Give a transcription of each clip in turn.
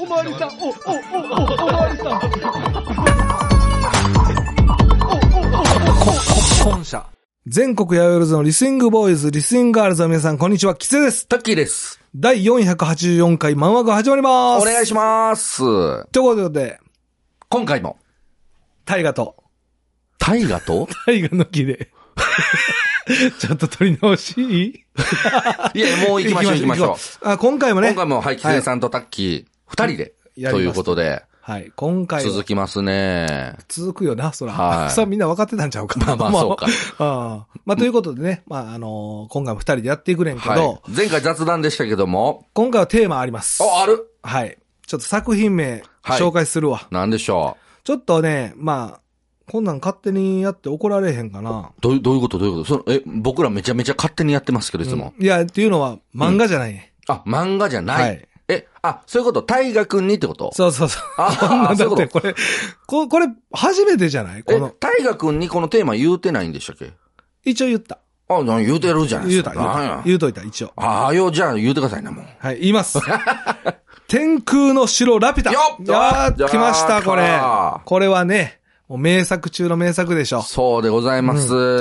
おまわりさん、おまわりさん。本社。全国八百万のリスニングボーイズ、リスニングガールズの皆さん、こんにちは。キツネです。 タッキーです。 第484回漫画が始まります。 お願いします。 ということで、 今回も、 タイガとタイガの木で。ちょっと取り直しいいいや、もう行きましょう。 今回もね。 はい、キツネさんとタッキー、二人で、ということで。 はい、今回は。 続きますね。 続くよな、そら。 はい。 さあみんな分かってたんちゃうか。 まあ、そうか。 まあ、ということでね、まあ、今回も二人でやっていくねんけど、はい、 前回雑談でしたけども。 今回はテーマあります。 ある？ はい。ちょっと作品名、紹介するわ。 なんでしょう。 ちょっとね、まあ、こんなん勝手にやって怒られへんかな。 どういうこと僕らめちゃめちゃ勝手にやってますけど、いつも。 いや、っていうのは漫画じゃないね。 漫画じゃない。はい。そういうこと、大河君にってこと？ そう。こんなだってこれ初めてじゃない？ 大河君にこのテーマ言うてないんでしたっけ？ 一応言った。 言うてるじゃないですか。 言うといた、一応。 じゃあ言うてくださいな、もう。 はい、言います。天空の城ラピュタ。来ました、これ。これはね、もう名作中の名作でしょ。 そうでございます。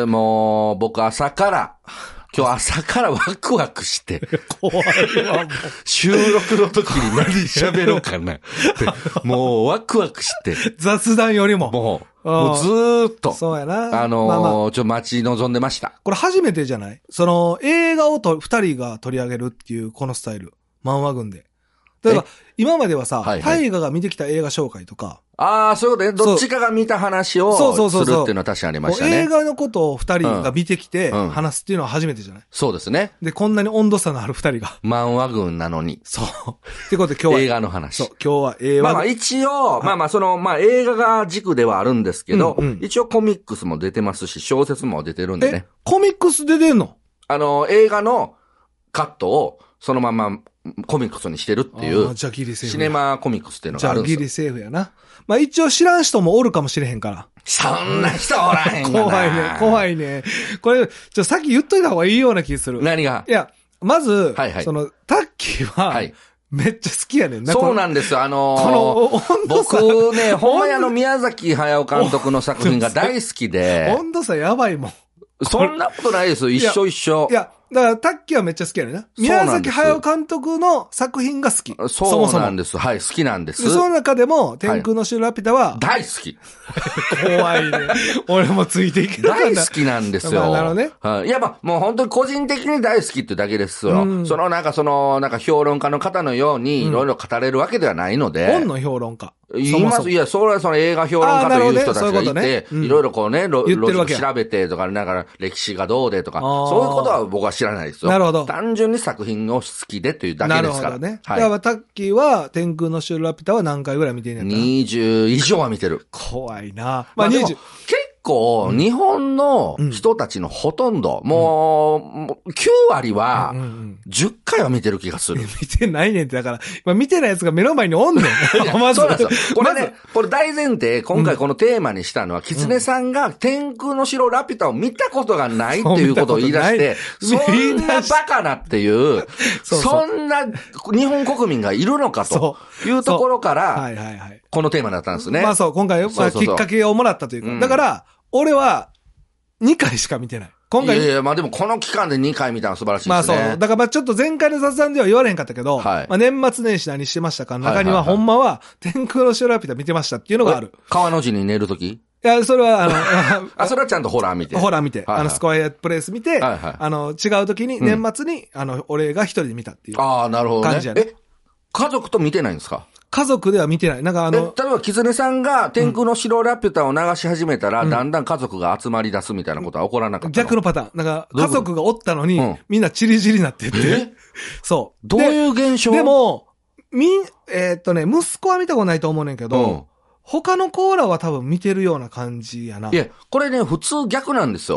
もう、僕今日朝からワクワクして。 怖いわ、もう。 収録の時に何喋ろうかなって。もうワクワクして。 雑談よりも。 もうずーっと。 そうやな。 待ち望んでました。 これ初めてじゃない？映画を二人が取り上げるっていうこのスタイル。漫画群で。例えば、今まではさ、大河が見てきた映画紹介とか。 そういうことね。どっちかが見た話をするっていうのは確かにありましたね。 映画のことを二人が見てきて話すっていうのは初めてじゃない？ そうですね。 で、こんなに温度差のある二人が。 漫画群なのに。 そう。ってことで今日は。映画の話。 そう、今日は映画。 一応、映画が軸ではあるんですけど、一応コミックスも出てますし、小説も出てるんでね。 コミックス出てんの？ 映画のカットをそのままコミックスにしてるっていう。 じゃあギリセーフ。 シネマコミックスっていうのがあるんですよ。 じゃあギリセーフやな。まあ一応知らん人もおるかもしれへんから。 そんな人おらへんがな。 怖いね。これ、さっき言っといた方がいいような気する。 何が？ いや、まず、タッキーは、めっちゃ好きやねんな。 そうなんですよ。僕ね、ほんまに宮崎駿監督の作品が大好きで。 温度差やばいもん。 そんなことないですよ。一緒。 いや、だから、タッキーはめっちゃ好きやねんな。宮崎駿監督の作品が好き。 そうなんです。はい、好きなんです。 その中でも、天空の城ラピュタは、 大好き。 怖いね。俺もついていけない。 大好きなんですよ。 なるほどね。 いや、もう本当に個人的に大好きってだけですよ。評論家の方のように、いろいろ語れるわけではないので。 本の評論家。 いや、それはその映画評論家という人たちがいて、いろいろこうね、調べてとか、歴史がどうでとか、そういうことは僕は知らないですよ。 なるほど。 単純に作品を好きでというだけですから。 なるほどね。だからタッキーは、天空の城ラピュタは何回ぐらい見てんねんかな？ 20 以上は見てる。 怖いな。 結構、日本の人たちのほとんど、もう、9割は、10回は見てる気がする。 見てないねんって、だから、今見てないやつが目の前におんねん。 そうなんですよ。これ大前提、今回このテーマにしたのは、キツネさんが天空の城ラピュタを見たことがないっていうことを言い出して、そんなバカなっていう、そんな日本国民がいるのかというところから、このテーマだったんですね。 今回、きっかけをもらったというか。だから、俺は、2回しか見てない。今回。 いや、でもこの期間で2回見たのは素晴らしいですね。 だからちょっと前回の雑談では言われへんかったけど、年末年始何してましたかの中には、ほんまは、天空の城ラピュタ見てましたっていうのがある。 川の字に寝るとき？ いや、それは、 それはちゃんとホラー見て。 スコアヘッドプレイス見て、違う時に、年末に、俺が一人で見たっていう。 なるほどね。 感じやね。 家族と見てないんですか？ 家族では見てない。例えば、キツネさんが天空の城ラピュタを流し始めたら、だんだん家族が集まり出すみたいなことは起こらなかったの？ 逆のパターン。家族がおったのに、みんなチリチリになってて。そう。 どういう現象？ でも、息子は見たことないと思うねんけど、他のコーラは多分見てるような感じやな。 いや、これね、普通逆なんですよ。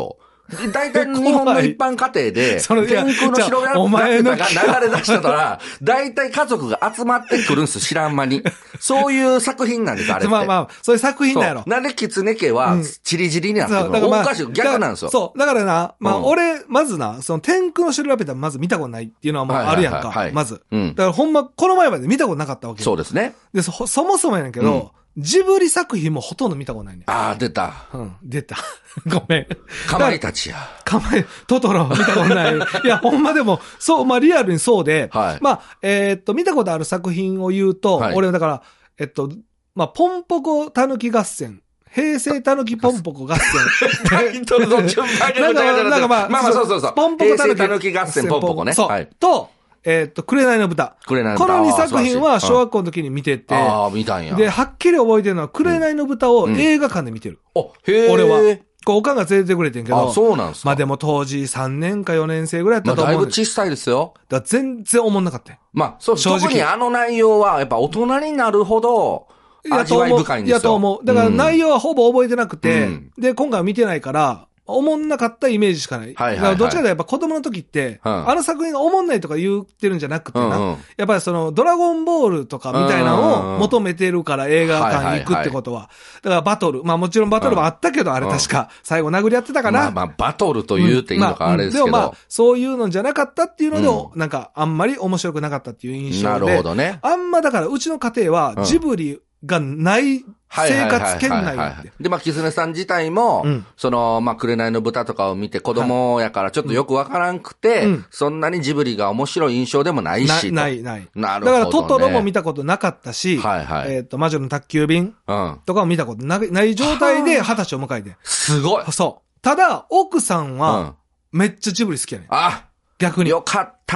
大体日本の一般家庭で、天空の城ラピュタが流れ出したら、大体家族が集まってくるんです、知らん間に。そういう作品なんです、あれって。 まあまあ、そういう作品だやろ。 なんで狐家は、チリチリになってるの？おかしい、逆なんですよ。 そう。だからな、まあ、俺、まずな、その天空の城ラピュタまず見たことないっていうのはもうあるやんか。まず。だからほんま、この前まで見たことなかったわけ。 そうですね。 で、そもそもやねんけど、ジブリ作品もほとんど見たことないね。 ああ、出た。 出た。ごめん。 かまいたちや。 トトロ見たことない。いや、ほんまでも、そう、まあリアルにそうで、まあ、見たことある作品を言うと、俺はだから、まあ、ポンポコたぬき合戦。平成たぬきポンポコ合戦。 タイトルの順番がなんかまあ、 そう。 ポンポコたぬき合戦ポンポコね。 そう。と、紅の豚。この2作品は小学校の時に見てて。 ああ、見たんや。 で、はっきり覚えてるのは、紅の豚を映画館で見てる。 へえ。 俺は。おかんが連れてくれてんけど。 あ、そうなんすか。 まあでも当時3年か4年生ぐらいだったと思う。 だいぶ小さいですよ。 だから全然思んなかった。 まあ、そう、正直。特にあの内容は、やっぱ大人になるほど、味わい深いんですよ。 いやと思う。だから内容はほぼ覚えてなくて、で、今回は見てないから、思んなかったイメージしかない。だからどっちかというとやっぱ子供の時って、あの作品が思んないとか言ってるんじゃなくてな、やっぱりそのドラゴンボールとかみたいなのを求めてるから映画館に行くってことは。だからバトル。まあもちろんバトルもあったけど、あれ確か最後殴り合ってたかな。 まあバトルと言うていいのかあれですけど。 でもまあそういうのじゃなかったっていうので、なんかあんまり面白くなかったっていう印象で。 なるほどね。 あんまだからうちの家庭はジブリがない生活圏内で。 で、まあ、キツネさん自体も、その、まあ、紅の豚とかを見て子供やからちょっとよくわからんくて、そんなにジブリが面白い印象でもないし。 ない。 なるほど、ね。 だからトトロも見たことなかったし、魔女の宅急便とかも見たことない状態で20歳を迎えて。 すごい。 そう。ただ、奥さんは、めっちゃジブリ好きやねん。逆に。 よかった。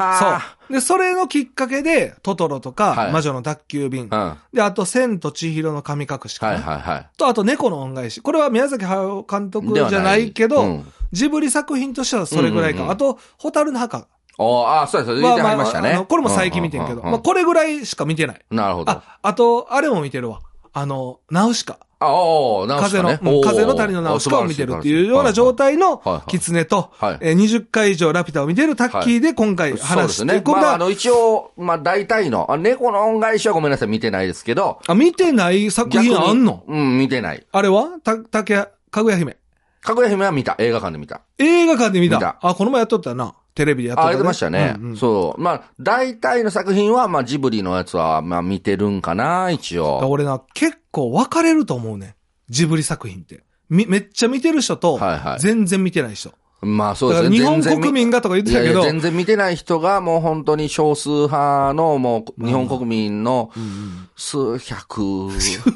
そう。で、それのきっかけで、トトロとか、魔女の宅急便。で、あと、千と千尋の神隠しかな。と、あと、猫の恩返し。これは宮崎駿監督じゃないけど、ジブリ作品としてはそれぐらいか。あと、蛍の墓。 そうです。言ってはりましたね。 これも最近見てんけど、まあ、これぐらいしか見てない。 なるほど。 あと、あれも見てるわ。ナウシカ。風の谷のナウシカを見てるっていうような状態のキツネと、20回以上ラピュタを見てるタッキーで今回話していく。 まあ、一応、まあ、大体の、猫の恩返しはごめんなさい、見てないですけど。 見てない作品あんの？ 見てない。 あれはかぐや姫。 かぐや姫は見た。映画館で見た。 映画館で見た。この前やっとったよな。テレビでやってた、ね。 やってましたね。そう。まあ、大体の作品は、まあ、ジブリのやつは、まあ、見てるんかな、一応。 俺な、結構分かれると思うね。ジブリ作品って。めっちゃ見てる人と、全然見てない人。 まあそうですね。 日本国民がとか言ってたけど。 全然見てない人がもう本当に少数派のもう日本国民の数百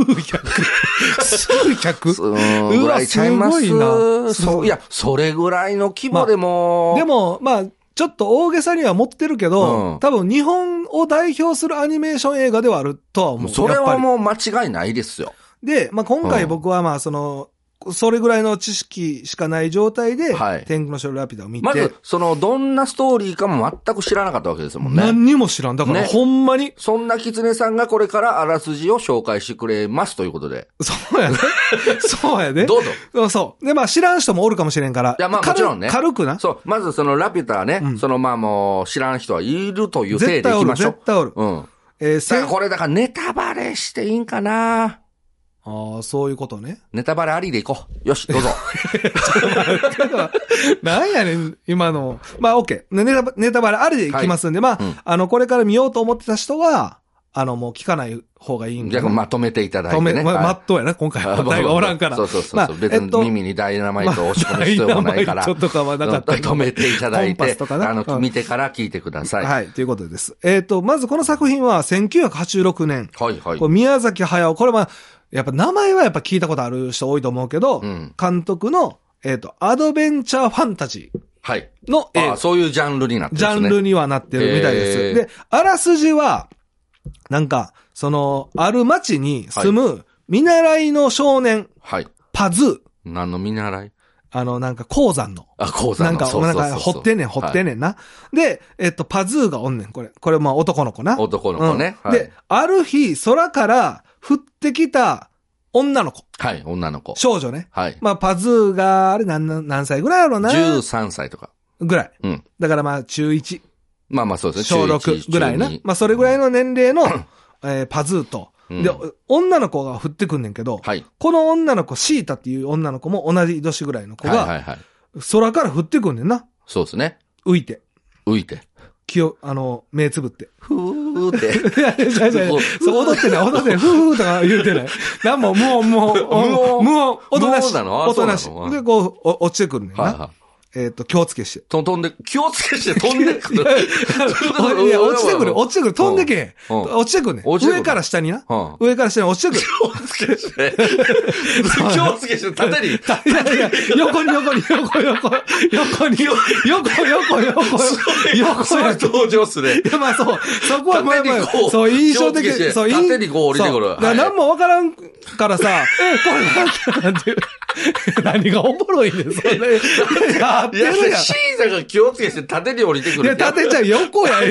ぐらいちゃいます。いや、それぐらいの規模でも。 でも、まあ、ちょっと大げさには持ってるけど、多分日本を代表するアニメーション映画ではあるとは思う。 それはもう間違いないですよ。 で、まあ今回僕はまあそれぐらいの知識しかない状態で、天空の城ラピュタを見て。 まず、どんなストーリーかも全く知らなかったわけですもんね。 何にも知らん。だから、ほんまに。 そんな狐さんがこれからあらすじを紹介してくれますということで。 そうやね。そうやね。 どうぞ。 そう。で、まあ知らん人もおるかもしれんから。 いや、まあもちろんね。 軽くな。 そう。まずラピュタはね、まあもう知らん人はいるという体でいきましょう。 絶対おる。 これだからネタバレしていいんかな。 そういうことね。 ネタバレありでいこう。よし、どうぞ。 なんやねん、今の。まあ、OK。ネタバレありでいきますんで、まあ、これから見ようと思ってた人は、もう聞かない方がいいんで。 じゃあ、まとめていただいてね。 まっとうやな、今回は。答えがおらんから。 そう。別に耳にダイナマイトを押し込む必要もないから。 ちょっとかはなかった。 止めていただいて、見てから聞いてください。 はい、ということです。まずこの作品は1986年。 はい。 これ宮崎駿。これは、やっぱ名前はやっぱ聞いたことある人多いと思うけど、監督の、アドベンチャーファンタジーの映画。 そういうジャンルになってるんですね。 ジャンルにはなってるみたいです。で、あらすじは、なんか、ある町に住む見習いの少年、パズー。 何の見習い？ なんか鉱山の。 鉱山の。 なんか掘ってんねんな。で、パズーがおんねん、これ。これまあ男の子な。 男の子ね。 で、ある日、空から降ってきた女の子。 はい、女の子。 少女ね。 はい。 まあ、パズーが、あれ何歳ぐらいやろうな。 13歳とか。 ぐらい。 うん。 だからまあ、中1。 まあまあそうですね。 小6ぐらいな。まあ、それぐらいの年齢の、パズーと。で、女の子が降ってくんねんけど、はい、この女の子、シータっていう女の子も同じ年ぐらいの子が、はいはいはい、空から降ってくんねんな。 そうですね。 浮いて。 目つぶって。 ふーって。 そう、踊ってない、ふーとか言うてない。なんも、無音、音なし。音なし。で、こう、落ちてくるねんな。はいはい、気をつけして。 気をつけして飛んでくる。 いや、落ちてくる、飛んでけへん。落ちてくるね。上から下にな。上から下に落ちてくる。 気をつけして。気をつけして、縦に。 いや、横に。 それ登場する。 いや、まあそう。そこはまあまあ、そう、印象的。 そう、縦にこう降りてくる。 何もわからんからさ、これなんて、何がおもろいねん、それ。 いや、シーザが気をつけして縦に降りてくる。 いや、縦じゃ横や、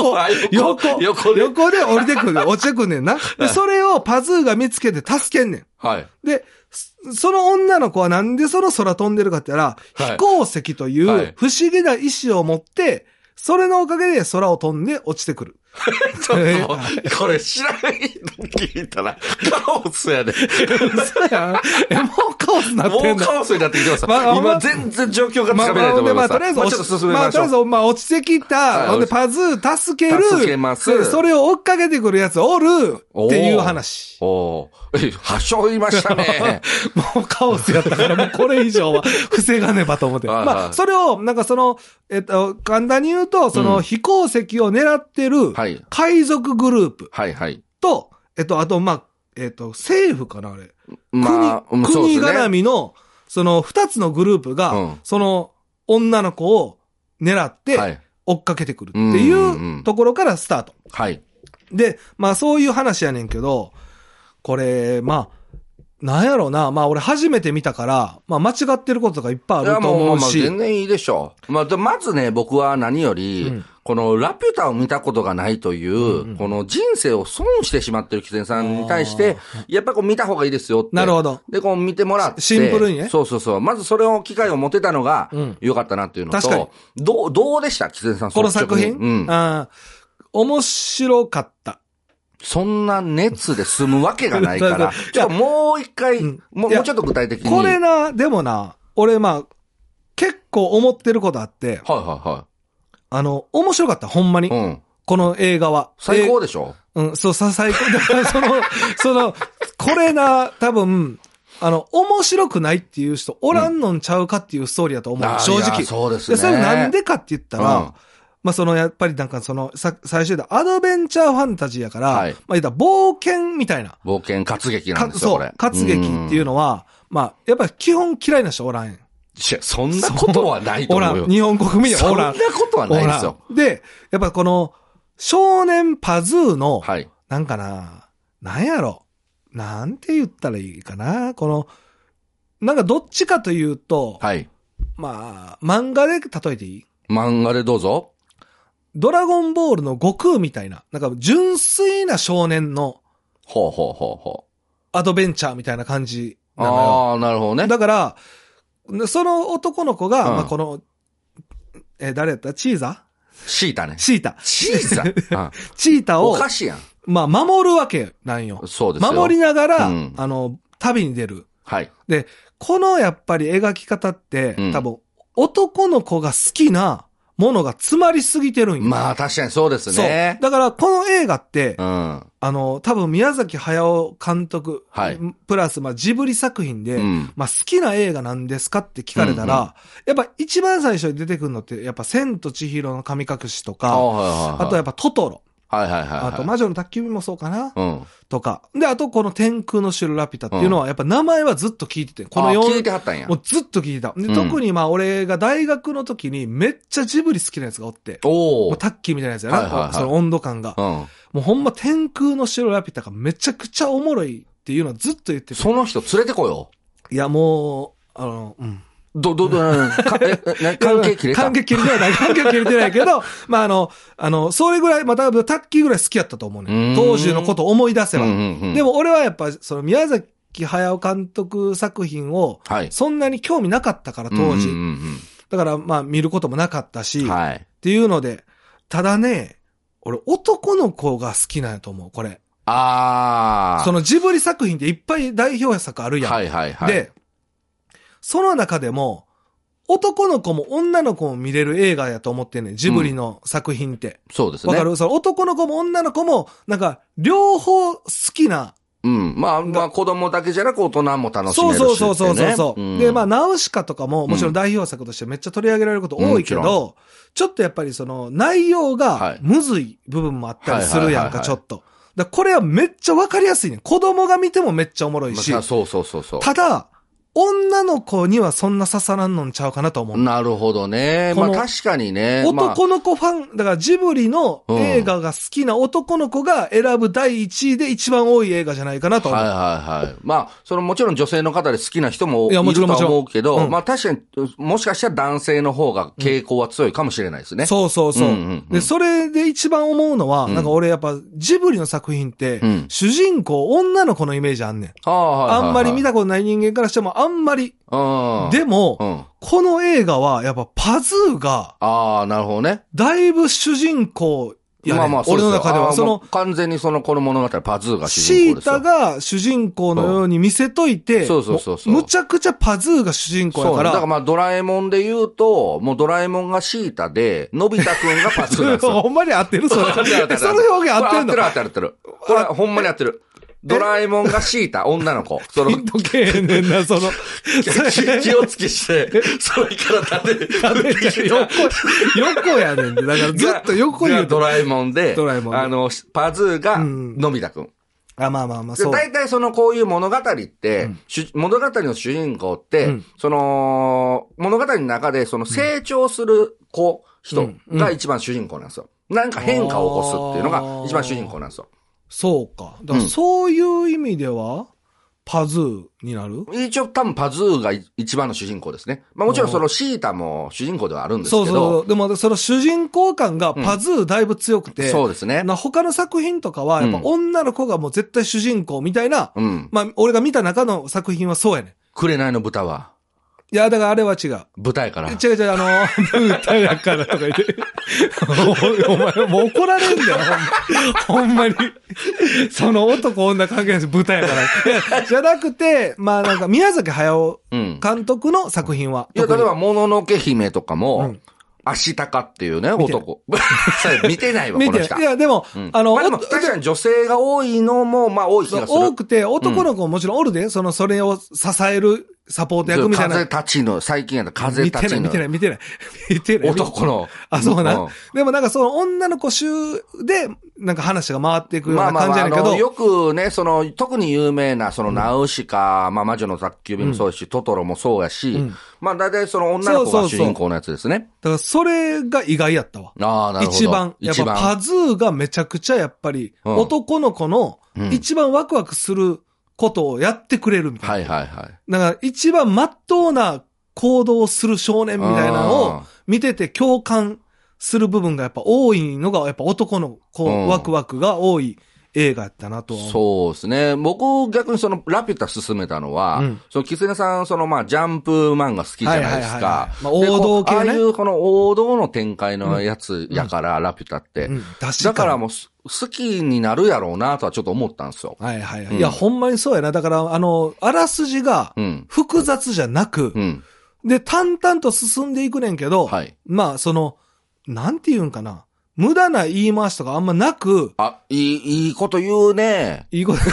横で降りてくる、落ちてくんねんな。で、それをパズーが見つけて助けんねん。 はい。 で、その女の子はなんでその空飛んでるかって言ったら、飛行石という不思議な石を持って、それのおかげで空を飛んで落ちてくる。 ちょっと、これ知らないの聞いたら、カオスやで。 嘘やん。もうカオスになってんの。 もうカオスになってきてます。今全然状況がつかめないと思います。 とりあえず、 ちょっと進めましょう。 とりあえず、落ちてきた、ほんでパズー助ける。 助けます。 それを追っかけてくるやつおるっていう話。 はしょいましたね。 もうカオスやったから、もうこれ以上は防がねばと思って。まあ、それを、なんか簡単に言うと、飛行石を狙ってる、海賊グループ。 はいはい。 と、あと、まあ、政府かな、あれ。国絡みの、二つのグループが、その女の子を狙って、追っかけてくるっていうところからスタート。 はい。 で、まあそういう話やねんけど、これ、まあ、なんやろうな。まあ俺初めて見たから、まあ間違ってることがいっぱいあると思うし。 いやもう全然いいでしょう。まずね、僕は何より、このラピュタを見たことがないという、この人生を損してしまってるキツネさんに対して、やっぱり見た方がいいですよって。 なるほど。 で、見てもらって。 シンプルにね。 そう。まずそれを機会を持てたのが、良かったなっていうのと、確かに。どうでしたキツネさん、 この作品面白かった。 そんな熱で済むわけがないから、ちょっともう一回、もうちょっと具体的に。 これな、でもな、俺まあ、結構思ってることあって、面白かった、ほんまに。この映画は。 最高でしょ？ そう、最高。だからこれな、多分、面白くないっていう人おらんのんちゃうかっていうストーリーだと思う、正直。 そうですね。 それなんでかって言ったら、まあやっぱりなんか最初でアドベンチャーファンタジーやから、まあ言ったら冒険みたいな。 冒険活劇なんですよ、これ。 そう、活劇っていうのは、まあ、やっぱり基本嫌いな人おらんやん。 そんなことはないと思うよ。 日本国民はおらん。 そんなことはないですよ。 で、やっぱこの、少年パズーの、なんかな、なんやろ。なんて言ったらいいかな。なんかどっちかというと、まあ、漫画で例えていい？ 漫画でどうぞ。 ドラゴンボールの悟空みたいな、なんか純粋な少年の、アドベンチャーみたいな感じなのよ。 ああ、なるほどね。 だから、その男の子が、まあこの、誰やった？チーザ？ シータね。 シータ。 チータを、 おかしいやん。 まあ守るわけなんよ。 そうですよ。 守りながら、旅に出る。で、このやっぱり描き方って、多分、男の子が好きな、ものが詰まりすぎてるんよ。 まあ確かにそうですね。 そう。だからこの映画って、多分宮崎駿監督、プラスまあジブリ作品で、まあ好きな映画なんですかって聞かれたら、やっぱ一番最初に出てくるのって、やっぱ千と千尋の神隠しとか、あとやっぱトトロ。あと魔女の宅急便もそうかな、とか。で、あとこの天空の城ラピュタっていうのは、やっぱ名前はずっと聞いてて、この聞いてはったんや。 もうずっと聞いた。で、特にまあ俺が大学の時にめっちゃジブリ好きなやつがおって、もうタッキーみたいなやつやな、その温度感が。もうほんま天空の城ラピュタがめちゃくちゃおもろいっていうのはずっと言ってて。 その人連れてこよう。いや、もう、関係切れた？ 関係切れてない。関係切れてないけど、まあそれぐらい、またタッキーぐらい好きやったと思うね。当時のことを思い出せば。でも俺はやっぱ、宮崎木駿監督作品を、そんなに興味なかったから、当時。だからまあ見ることもなかったし、っていうので、ただね、俺男の子が好きなんやと思う、これ。そのジブリ作品っていっぱい代表作あるやん。で、その中でも、男の子も女の子も見れる映画やと思ってんねん、ジブリの作品って。 そうですね。 わかる？その男の子も女の子も、なんか、両方好きな。 まあ子供だけじゃなく大人も楽しめるし、ね。 そう。で、まあナウシカとかももちろん代表作としてめっちゃ取り上げられること多いけど、ちょっとやっぱりその内容がむずい部分もあったりするやんか、ちょっと。これはめっちゃわかりやすいね。子供が見てもめっちゃおもろいし。 そう。 ただ、女の子にはそんな刺さらんのんちゃうかなと思う。 なるほどね。まあ確かにね。 男の子ファン、だからジブリの映画が好きな男の子が選ぶ第1位で一番多い映画じゃないかなと思う。 まあ、もちろん女性の方で好きな人もいるとは思うけど、まあ確かに、もしかしたら男性の方が傾向は強いかもしれないですね。 そう。で、それで一番思うのは、なんか俺やっぱジブリの作品って、主人公女の子のイメージあんねん。あんまり見たことない人間からしてもあんまり。でも、この映画はやっぱパズーが、 なるほどね。 だいぶ主人公やね。俺の中では。 完全にこの物語パズーが主人公ですよ。 シータが主人公のように見せといて、むちゃくちゃパズーが主人公やから。 だからまあドラえもんで言うと、もうドラえもんがシータで、のび太くんがパズーなんですよ。 ほんまに合ってるそれ。その表現合ってんの？ 合ってる。これほんまに合ってる。ドラえもんがシータ、女の子。 ピンとけえねんな、 気をつけして、それから横やねんで。だからずっと横にドラえもんで、パズーがのび太くん。 まあ、そう。 大体こういう物語って、物語の主人公って、物語の中で成長する人が一番主人公なんですよ。なんか変化を起こすっていうのが一番主人公なんですよ。 そうか。だからそういう意味では、パズーになる？ 一応多分パズーが一番の主人公ですね。まあもちろんシータも主人公ではあるんですけど。 そう。でもその主人公感がパズーだいぶ強くて。 そうですね。 他の作品とかは、やっぱ女の子がもう絶対主人公みたいな。まあ俺が見た中の作品はそうやねん。 紅の豚は。 いや、だからあれは違う。 豚やから。 違う、豚やからとか言って。お前、もう怒られんだよ、ほんまに。その男女関係ないし、豚やから。いや、じゃなくて、まあなんか宮崎駿監督の作品は。 いや、例えば、もののけ姫とかも、足高っていうね、男。見てないわ、この人。 いや、でも、 でも確かに女性が多いのも、まあ多い気がする。 多くて、男の子ももちろんおるで、それを支えるサポート役みたいな。 風立ちの、最近やった風立ちの。 見てない。 男の。 そうな。でもなんか女の子集で、なんか話が回っていくような感じやねんけど。 よくね、特に有名な、ナウシカ、まあ魔女の宅急便もそうやし、トトロもそうやし、まあ大体女の子が主人公のやつですね。 だからそれが意外やったわ。 なるほど。 一番。やっぱパズーがめちゃくちゃやっぱり、男の子の一番ワクワクすることをやってくれるみたいな。だから一番真っ当な行動をする少年みたいなのを見てて共感する部分がやっぱ多いのが、やっぱ男のワクワクが多い映画やったなとは思う。 そうですね。僕逆にラピュタ進めたのは、キツネさんまあジャンプ漫画好きじゃないですか。 まあ王道系ね。 ああいう王道の展開のやつやから、ラピュタって。だからもう好きになるやろうなとはちょっと思ったんですよ。 いや、ほんまにそうやな。だからあらすじが複雑じゃなく、で、淡々と進んでいくねんけど、まあなんて言うんかな。無駄な言い回しとかあんまなく。 いいこと言うね。 いいこと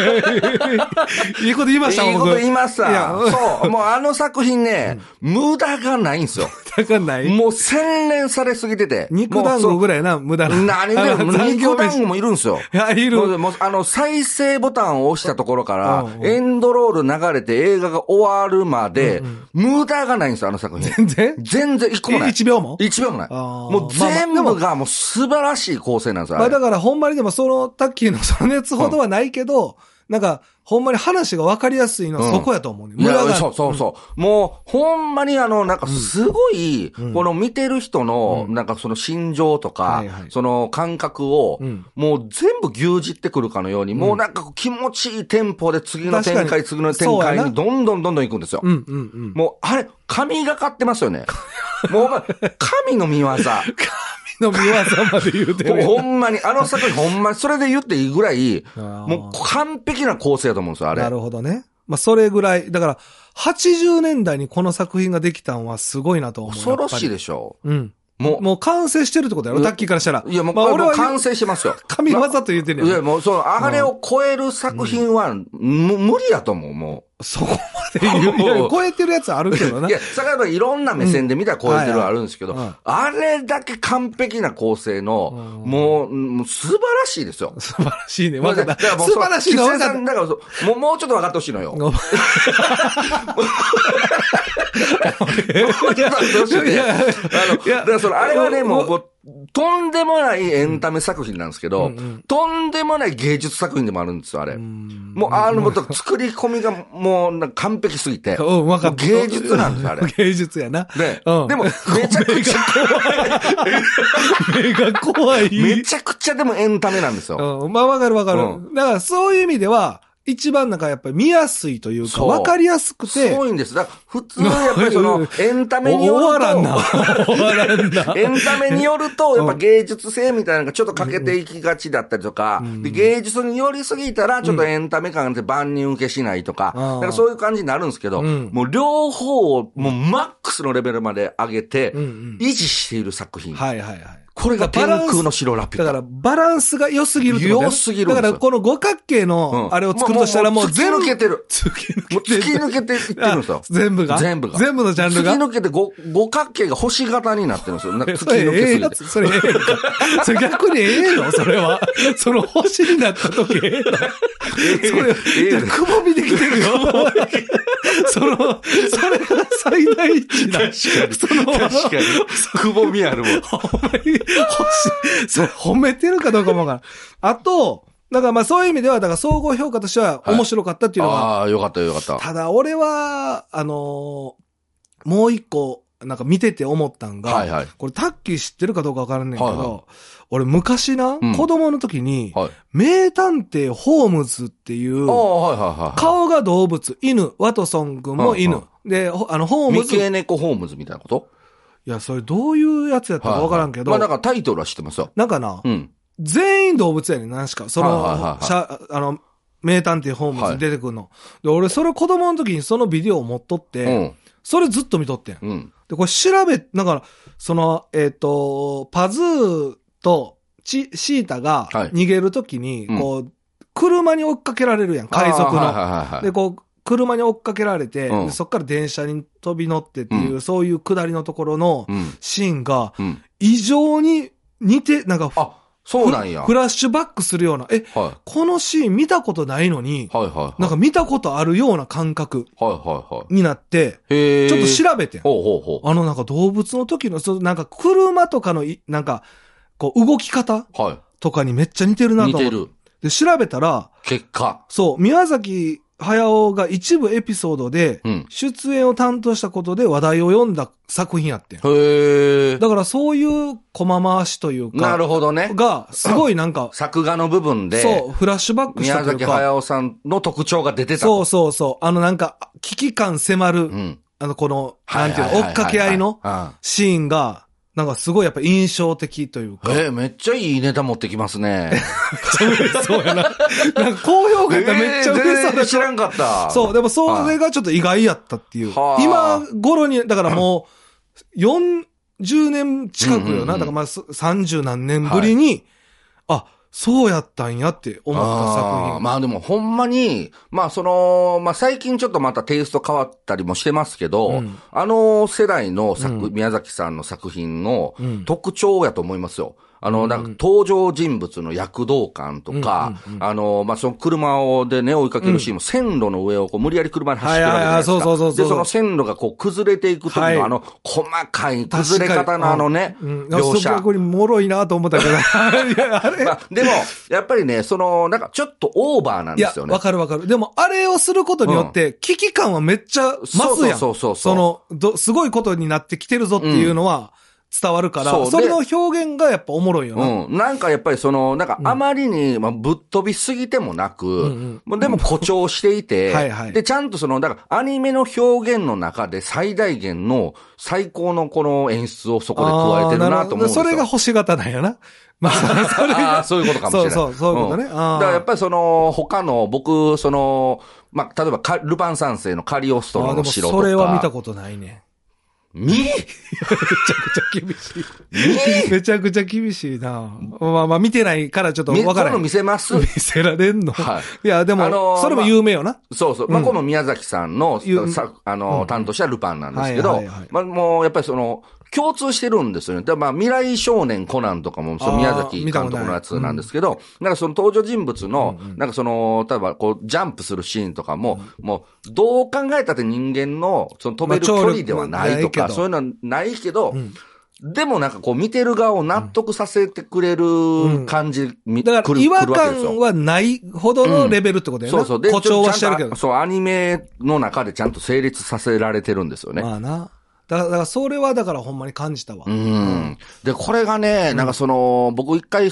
言いました、 いいこと言いました。そう。もう作品ね、無駄がないんですよ。 無駄がない。 もう洗練されすぎてて。 肉団子ぐらいな、無駄な。 何でも、肉団子もいるんですよ。 いる。 もう再生ボタンを押したところから、エンドロール流れて映画が終わるまで、無駄がないんですよ、作品。全然一個もない。 1秒も ?1 秒もない。もう全部がもう素晴らしい構成なんですよ。 まあだからほんまにでもタッキーの熱ほどはないけど、 なんか、ほんまに話が分かりやすいのはそこやと思うね。 いや、そうそうそう。もう、ほんまになんかすごい、この見てる人の、なんかその心情とか、その感覚を、もう全部牛耳ってくるかのように、もうなんか気持ちいいテンポで次の展開、次の展開にどんどん行くんですよ。もう、あれ、神がかってますよね。もう、神の見業。 の見業まで言うてる。 ほんまに、作品ほんまにそれで言っていいぐらい、もう完璧な構成だと思うんですよ、あれ。 なるほどね。まあ、それぐらい。だから、80年代にこの作品ができたのはすごいなと思う。 恐ろしいでしょ。 もう完成してるってことやろ、タッキーからしたら。 いや、もう、俺は完成してますよ。 神業と言ってるやん。いや、もう、あれを超える作品は、無理やと思う、もう。 そこまで言う。いや、超えてるやつあるけどな。 いや、それはいろんな目線で見たら超えてるはあるんですけど、あれだけ完璧な構成の、もう素晴らしいですよ。 素晴らしいね。素晴らしいの分かった。 だからもうちょっと分かってほしいのよ。もうちょっと分かってほしいね。だからそれ、あれはね、もう、とんでもないエンタメ作品なんですけど、とんでもない芸術作品でもあるんですよ、あれ。もう、作り込みがもう完璧すぎて、芸術なんですよ、あれ。 芸術やな。 でも、めちゃくちゃ目が怖い。 めちゃくちゃでもエンタメなんですよ。 まあ、わかる。だから、そういう意味では、一番なんかやっぱり見やすいというか、わかりやすくて。 そういんです。だから普通やっぱりエンタメによると。 終わらんな。 エンタメによると、やっぱ芸術性みたいなのがちょっと欠けていきがちだったりとか、で芸術によりすぎたら、ちょっとエンタメ感で万人受けしないとか、なんかそういう感じになるんですけど、もう両方をもうマックスのレベルまで上げて、維持している作品。これが天空の城ラピュタ。 だからバランスが良すぎるってこと。 良すぎる。 だからこの五角形のあれを作るとしたらもう全部。 突き抜けてる。突き抜けていってるんですよ。 全部が全部のジャンルが。 突き抜けて五角形が星型になってるんですよ。突き抜けすぎて。 それそれ逆にのそれは。その星になった時それ、くぼみできてるよ。それが最大値だ。 確かに。くぼみあるもん。 それ褒めてるかどうかもわからん。あと、だからまあそういう意味では、だから総合評価としては面白かったっていうのが。 ああ、よかった。 ただ俺は、もう一個、なんか見てて思ったんが、これタッキー知ってるかどうかわからんねんけど、俺昔な、子供の時に、名探偵ホームズっていう、顔が動物、犬、ワトソン君も犬。で、ホームズ。 三毛猫ホームズみたいなこと？ いや、それどういうやつやったかわからんけど。 まあなんかタイトルは知ってますよ。 なんかな、全員動物やねん、何しか。名探偵ホームズに出てくるの。で、俺それ子供の時にそのビデオを持っとって、それずっと見とってん。で、これだから、パズーとシータが逃げる時に、こう、車に追っかけられるやん、海賊の。で、こう、車に追っかけられて、そっから電車に飛び乗ってっていう、そういう下りのところのシーンが、異常に似て、なんか、 そうなんや。 フラッシュバックするような、このシーン見たことないのに、なんか見たことあるような感覚になって、ちょっと調べてん。なんか動物の時の、なんか車とかの、なんか、こう動き方とかにめっちゃ似てるなと思って。似てる。で、調べたら、 結果。 そう、宮崎駿が一部エピソードで、出演を担当したことで話題を読んだ作品やってん。だからそういう駒回しというか。 なるほどね。 が、すごいなんか。 作画の部分で。 そう、フラッシュバックしたというか。 宮崎駿さんの特徴が出てた。 そう。なんか、危機感迫る、この、なんていうの、追っかけ合いのシーンが、なんかすごいやっぱ印象的というか。 めっちゃいいネタ持ってきますね。 そうやな。なんか高評価やったらめっちゃ嬉しそうだ知らんかった。 そう、でもそれがちょっと意外やったっていう。今頃に、だからもう、40年近くよな。だからまあ30何年ぶりに、そうやったんやって思った作品。 まあでもほんまに、最近ちょっとまたテイスト変わったりもしてますけど、世代の宮崎さんの作品の特徴やと思いますよ。 なんか登場人物の躍動感とか、まあ、その車でね、追いかけるシーンも線路の上をこう無理やり車で走ってるわけじゃないですか。で、その線路がこう崩れていく時の細かい崩れ方のね、描写。 逆にもろいなと思ったけど。 まあ、でも、やっぱりね、なんかちょっとオーバーなんですよね。 わかるわかる。でも、あれをすることによって、危機感はめっちゃ増すやん。すごいことになってきてるぞっていうのは、伝わるから、それの表現がやっぱおもろいよな。 なんかやっぱりなんかあまりに、まあ、ぶっ飛びすぎてもなく、でも誇張していて、で、ちゃんとだからアニメの表現の中で最大限の最高のこの演出をそこで加えてるなと思うんですよ。 それが星型なんやな。まあ、そういうことかもしれない。 そういうことね。だからやっぱり他の、僕、まあ、例えばルパン三世のカリオストロの城とか。 それは見たことないね。めちゃくちゃ厳しい。めちゃくちゃ厳しいな。まあ見てないからちょっとわからない。 今度見せます。 見せられんの？はい。いや、でも、それも有名よな。 そうそう。まあ、この宮崎さんの、担当したルパンなんですけど、まあ、もう、やっぱり共通してるんですよね。で、まあ、未来少年コナンとかも、宮崎監督のやつなんですけど、なんか登場人物の、なんか例えばこう、ジャンプするシーンとかも、もう、どう考えたって人間の、飛べる距離ではないとか、そういうのはないけど、でもなんかこう見てる側を納得させてくれる感じ、 だから違和感はないほどのレベルってことだよね。そうそう。誇張はしてるけど。 そう、アニメの中でちゃんと成立させられてるんですよね。 まあな。だからそれはだからほんまに感じたわ。 で、これがね、なんか僕一回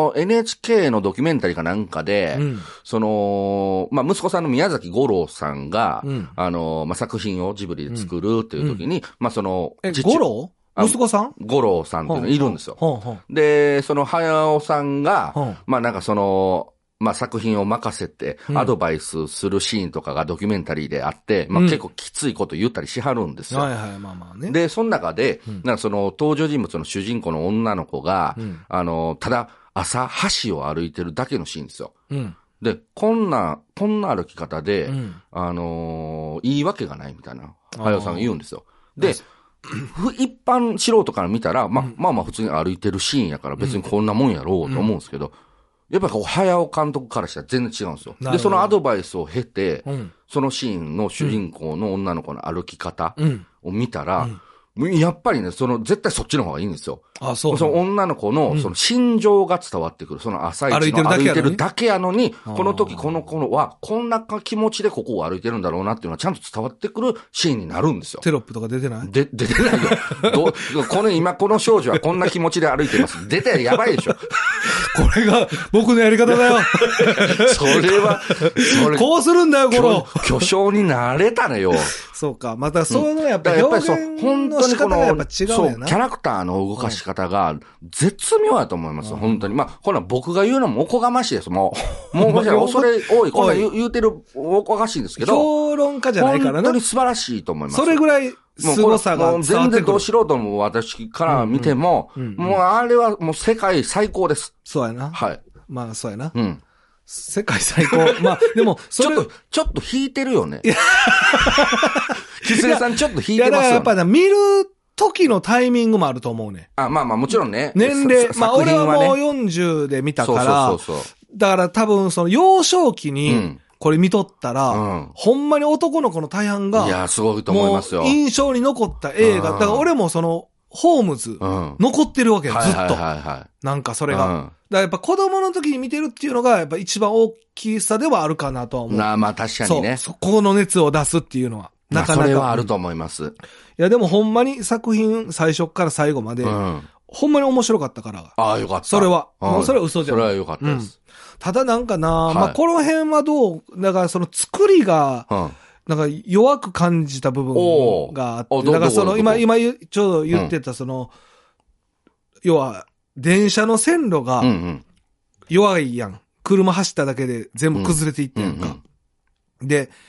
NHK のドキュメンタリーかなんかで、まあ、息子さんの宮崎吾郎さんが、まあ、作品をジブリで作るっていう時に、まあ、 吾郎？息子さん？ 吾郎さんっていうのいるんですよ。で、隼さんが、まあ、なんかまあ、作品を任せて、アドバイスするシーンとかがドキュメンタリーであって、まあ、結構きついこと言ったりしはるんですよ。 はいはい、まあまあね。 で、その中で、なんか登場人物の主人公の女の子が、ただ、朝、橋を歩いてるだけのシーンですよ。で、こんな歩き方で、いいわけがないみたいな、隼さんが言うんですよ。で、一般素人から見たら、まあ普通に歩いてるシーンやから別にこんなもんやろうと思うんですけど、やっぱ隼監督からしたら全然違うんですよ。で、そのアドバイスを経て、そのシーンの主人公の女の子の歩き方を見たら、やっぱりね、絶対そっちの方がいいんですよ。 あ、そう。 その女の子の、心情が伝わってくる。その朝一の歩いてるだけやのに、この時この子は、こんな気持ちでここを歩いてるんだろうなっていうのはちゃんと伝わってくるシーンになるんですよ。 テロップとか出てない？ 出てないよ。今この少女はこんな気持ちで歩いてます。出てやばいでしょ。 これが僕のやり方だよ。 それこうするんだよ、 巨匠になれたねよ。 そうか。またやっぱり表現の仕方がやっぱ違うよな。 キャラクターの動かし方が絶妙やと思います。本当に。まあ、ほら僕が言うのもおこがましいです。もう恐れ多い。こんな言うてるおこがましいんですけど。 評論家じゃないからね。 本当に素晴らしいと思います。 それぐらい凄さが伝わってくる。 全然ど素人も私から見ても、もうあれはもう世界最高です。 そうやな。 はい。 まあ、そうやな。世界最高。まあ、でも、 ちょっと引いてるよね。キツネさんちょっと引いてますよね。 いや、やっぱ見る時のタイミングもあると思うね。 まあもちろんね。 年齢、まあ俺はもう40で見たから、だから多分幼少期に、これ見とったら、ほんまに男の子の大半が、 いや、すごいと思いますよ。 印象に残った映画。だから俺もホームズ、残ってるわけよ、ずっと。なんかそれが。だからやっぱ子供の時に見てるっていうのが、やっぱ一番大きさではあるかなとは思う。 まあ確かにね。 そこの熱を出すっていうのは。なかなか。 それはあると思います。いやでもほんまに作品最初から最後まで、ほんまに面白かったから。 ああ、よかった。 それは。それは嘘じゃない。 それはよかったです。 ただなんかな、まあこの辺はどう、だから作りが、なんか弱く感じた部分があって、だから今ちょうど言ってた要は、電車の線路が弱いやん。車走っただけで全部崩れていってんか。で、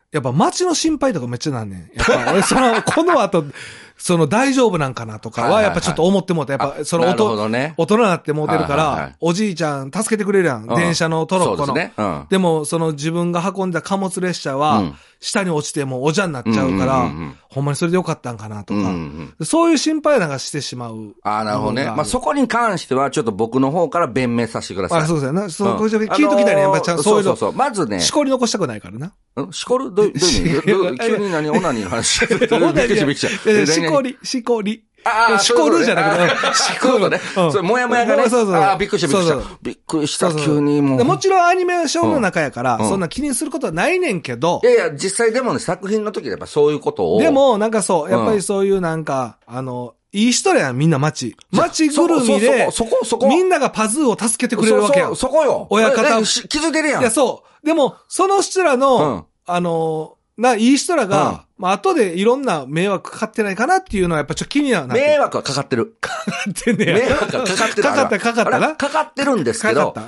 やっぱ街の心配とかめっちゃなんねん。やっぱ俺この後、大丈夫なんかなとかは、やっぱちょっと思ってもうて、やっぱなるほどね、 大人になってもうてるから、おじいちゃん助けてくれるやん。電車のトロッコの。そうですね。でも、自分が運んだ貨物列車は、下に落ちてもうおじゃになっちゃうから、ほんまにそれでよかったんかなとか、そういう心配なんかしてしまう。 なるほどね。まあ、そこに関しては、ちょっと僕の方から弁明させてください。 そうですよね。聞いときたいね。やっぱちゃんとそういうの。 そう。まずね。 しこり残したくないからな。 しこるどういう意味急に何オナニーの話びっくりした。 しこり。 しこるじゃなくて、しこるね。それ、もやもやがね。びっくりした。びっくりした、急にもう。 もちろんアニメーションの中やから、そんな気にすることはないねんけど。 いや、実際でもね、作品の時でやっぱそういうことを。 でも、なんかそう、やっぱりそういうなんか、いい人やん、みんな街ぐるみで、みんながパズーを助けてくれるわけやん。 そこよ。 親方。 気づいてるやん。 いや、そう。でも、その人らの、いい人らが、後でいろんな迷惑かかってないかなっていうのはやっぱちょっと気になる。 迷惑はかかってる。 かかってんねや。 迷惑はかかってる。 かかったな。 かかってるんですけど、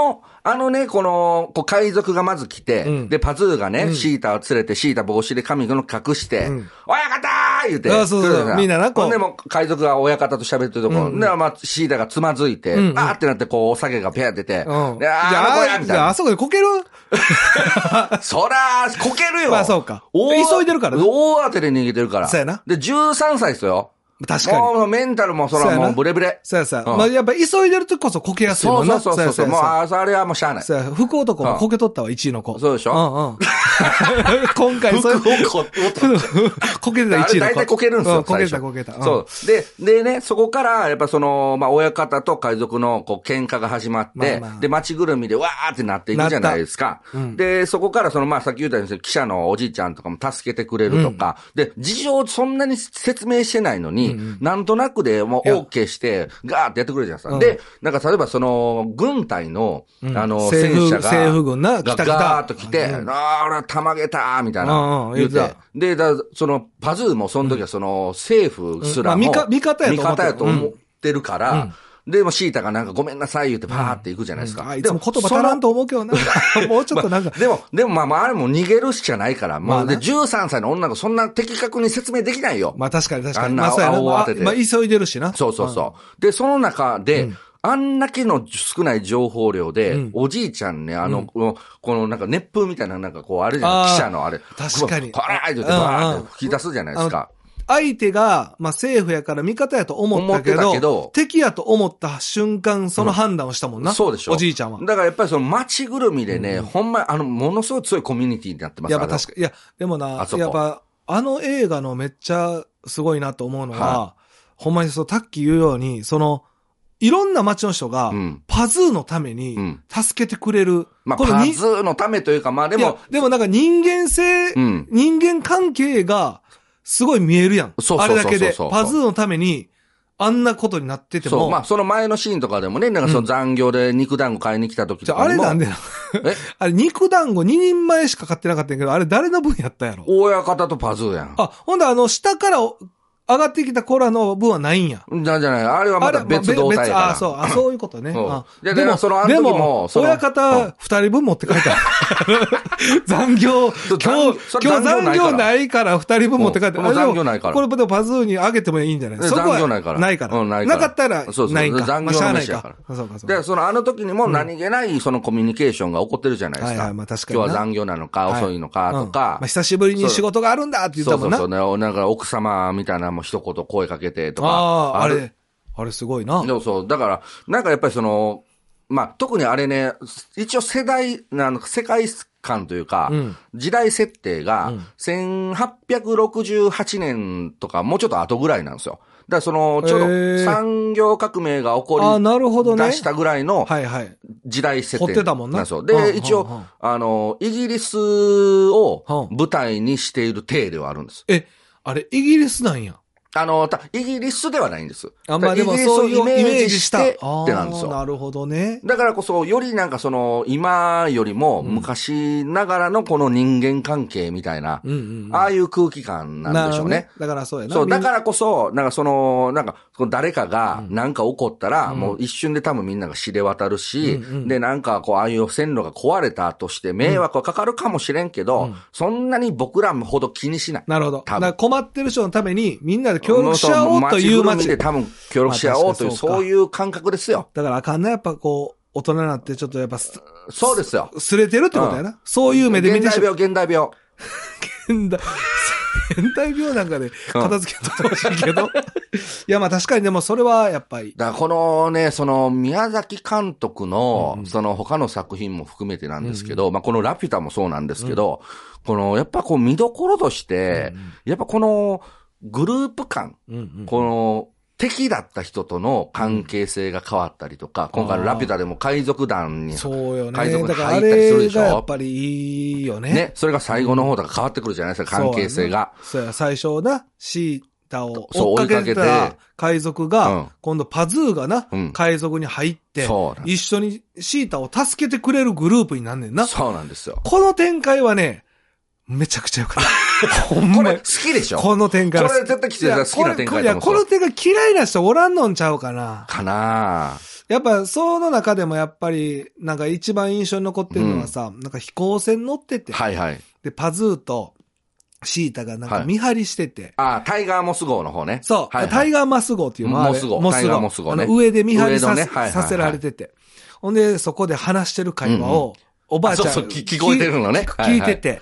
海賊がまず来て、で、パズーがね、シータを連れて、シータ帽子で髪の隠して、親方ー言うて。 そうみんなな、 でも、海賊が親方と喋ってるところ、で、シータがつまずいて、ってなって、お酒がペア出て、 じゃあ、あそこでこけるそら、こけるよ。 まあそうか。急いでるからね。 大当てで逃げてるから。 そうやな。 で、13歳ですよ。 確かに。 もうメンタルもそらもうブレブレ。 そうや。まあやっぱ急いでるときこそこけやすいもんな。 そう。もう、あれはもうしゃあない。 そうや。福男もこけとったわ、1位の子。 そうでしょ今回そういう。こけてた1位の子。 大体こけるんですよ。 こけた。 そう。でね、そこから、やっぱ親方と海賊の喧嘩が始まって、で、街ぐるみでわーってなっていくじゃないですか。で、そこからさっき言ったように記者のおじいちゃんとかも助けてくれるとか、で、事情そんなに説明してないのに、なんとなくでもう OK して、ガーってやってくれるじゃないですか。で、なんか例えば軍隊の、戦車が、 政府軍な、 ガーッと来て、俺はたまげたみたいな、言って。で、パズーもその時は政府すらも、味方やと思ってるから、でもシータがなんかごめんなさい言ってパーって行くじゃないですか。 いつも言葉足らんと思うけどな。もうちょっとなんか。 でもあれも逃げるしかないから、で、13歳の女の子そんな的確に説明できないよ。 まあ確かに。 あんな青当てて。 急いでるしな。 そう。で、その中で、あんだけの少ない情報量で、おじいちゃんね、このなんか熱風みたいななんかあれじゃん、記者のあれ。 確かに。 パーってバーって吹き出すじゃないですか。 相手が、政府やから味方やと思ったけど、敵やと思った瞬間、その判断をしたもんな。 そうでしょ。 おじいちゃんは。 だからやっぱり街ぐるみでね、ほんま、ものすごい強いコミュニティになってますから。 やっぱ確かに。いや、でもな、やっぱ、映画のめっちゃすごいなと思うのは、ほんまにタッキー言うように、いろんな街の人が、パズーのために、助けてくれる。 パズーのためというか、でもなんか人間関係が、すごい見えるやん。あれだけで。パズーのために、あんなことになってても。 その前のシーンとかでもね、なんか残業で肉団子買いに来た時とかも。 あれなんであれ肉団子2人前しか買ってなかったんやけど、あれ誰の分やったやろ。 親方とパズーやん。 ほんで下から、上がってきたコラの分はないんや。 じゃない。あれはまた別動体やから。 そういうことね。 でも、でも、 親方2人分持って帰った。残業、今日残業ないから2人分持って帰った。 残業ないから。 これでパズーにあげてもいいんじゃないですか。 残業ないから。 ないから。なかったら、ないんか。 残業の飯やから。で、あの時にも何気ないコミュニケーションが起こってるじゃないですか。今日は残業なのか、遅いのか、とか。 久しぶりに仕事があるんだって言ったもんな。 そう。なんか奥様みたいなも一言声かけてとか。 あれすごいな。 そう。だから、なんかやっぱり特にあれね、一応世界観というか、時代設定が、1868年とか、もうちょっと後ぐらいなんですよ。だからちょうど産業革命が起こり出したぐらいの時代設定なんですよ。で、一応、イギリスを舞台にしている体ではあるんです。 あれ、イギリスなんや。 イギリスではないんです。 まあでもそういうイメージしてってなんですよ。なるほどね。 だからこそ、よりなんか今よりも昔ながらのこの人間関係みたいな、ああいう空気感なんでしょうね。 だからそうやな。 そう、だからこそ、なんか誰かがなんか起こったら、もう一瞬で多分みんなが知れ渡るし、で、なんかああいう線路が壊れたとして迷惑はかかるかもしれんけど、そんなに僕らほど気にしない。 なるほど。だから困ってる人のためにみんなで協力し合おうという街で多分協力し合おうという、そういう感覚ですよ。 だからあかんな、やっぱ大人になってちょっとやっぱそうですよ。 すれてるってことやな。そういう目で見て現代病。 現代病なんかで片付けとってほしいけど。いや、まあ確かにでもそれはやっぱり。 だからこのね、宮崎監督の、他の作品も含めてなんですけど、まあこのラピュタもそうなんですけど、やっぱ見どころとして、やっぱこのグループ感、敵だった人との関係性が変わったりとか、今回のラピュタでも海賊団に、 そうよね。 海賊に入ったりするでしょ。 やっぱりいいよね。 ね。それが最後の方とか変わってくるじゃないですか、関係性が。 そうや、最初な、シータを追っかけてた海賊が、今度パズーがな、海賊に入って、一緒にシータを助けてくれるグループになんねんな。 そうなんですよ。 この展開はね、めちゃくちゃよかった。 これ好きでしょ？ この展開。 これ絶対きつい好きな展開だと思う。 この展開嫌いな人おらんのんちゃうかな。やっぱその中でもやっぱりなんか一番印象に残ってるのはさ、なんか飛行船乗ってて、でパズーとシータがなんか見張りしてて、 タイガーモス号の方ね。 そう、タイガーマス号っていうのはモス号ね。 上で見張りさせられてて、ほんでそこで話してる会話をおばあちゃん聞こえてるのね。 聞いてて。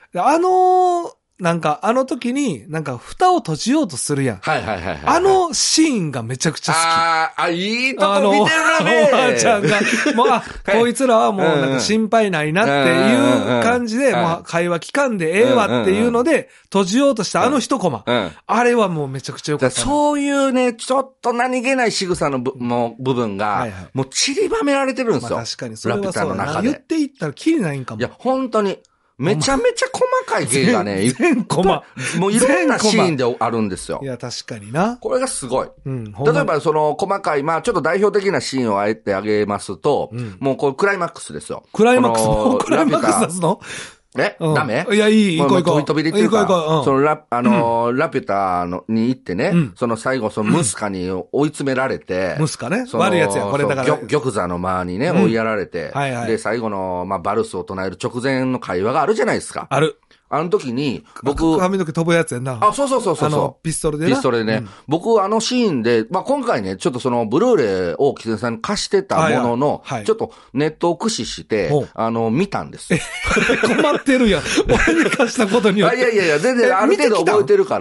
なんか、時に、なんか、蓋を閉じようとするやん。あのシーンがめちゃくちゃ好き。いいとこ見てるね。 おばあちゃんが、もう、こいつらはもう、なんか心配ないなっていう感じで、もう、会話期間でええわっていうので、閉じようとしたあの一コマ。あれはもうめちゃくちゃ良かった。 そういうね、ちょっと何気ない仕草の部分が、もう散りばめられてるんですよ。 確かに、それはそうだ。言っていったらキリないんかも。 いや、本当に。めちゃめちゃ細かい芸がね、 全コマ。 もういろんなシーンであるんですよ。 いや、確かにな。 これがすごい。例えば細かい、まあちょっと代表的なシーンをあえてあげますと、もうこれクライマックスですよ。 クライマックスもクライマックス出すの？ ダメ？ いや、いい、行こう。 飛び出てるから。ラピュタに行ってね、最後、ムスカに追い詰められて、 ムスカね。悪いやつや、これだから。 玉座の周にね、追いやられて、で、最後の、バルスを唱える直前の会話があるじゃないですか。 ある。 あの時に、僕。 髪の毛飛ぶやつやんな。 そう。 ピストルでね。 僕、シーンで、今回ね、ちょっとブルーレイをキツネさんに貸してたものの、ちょっとネットを駆使して、見たんです。 困ってるやん。俺に貸したことによって。 いや、全然ある程度覚えてるから、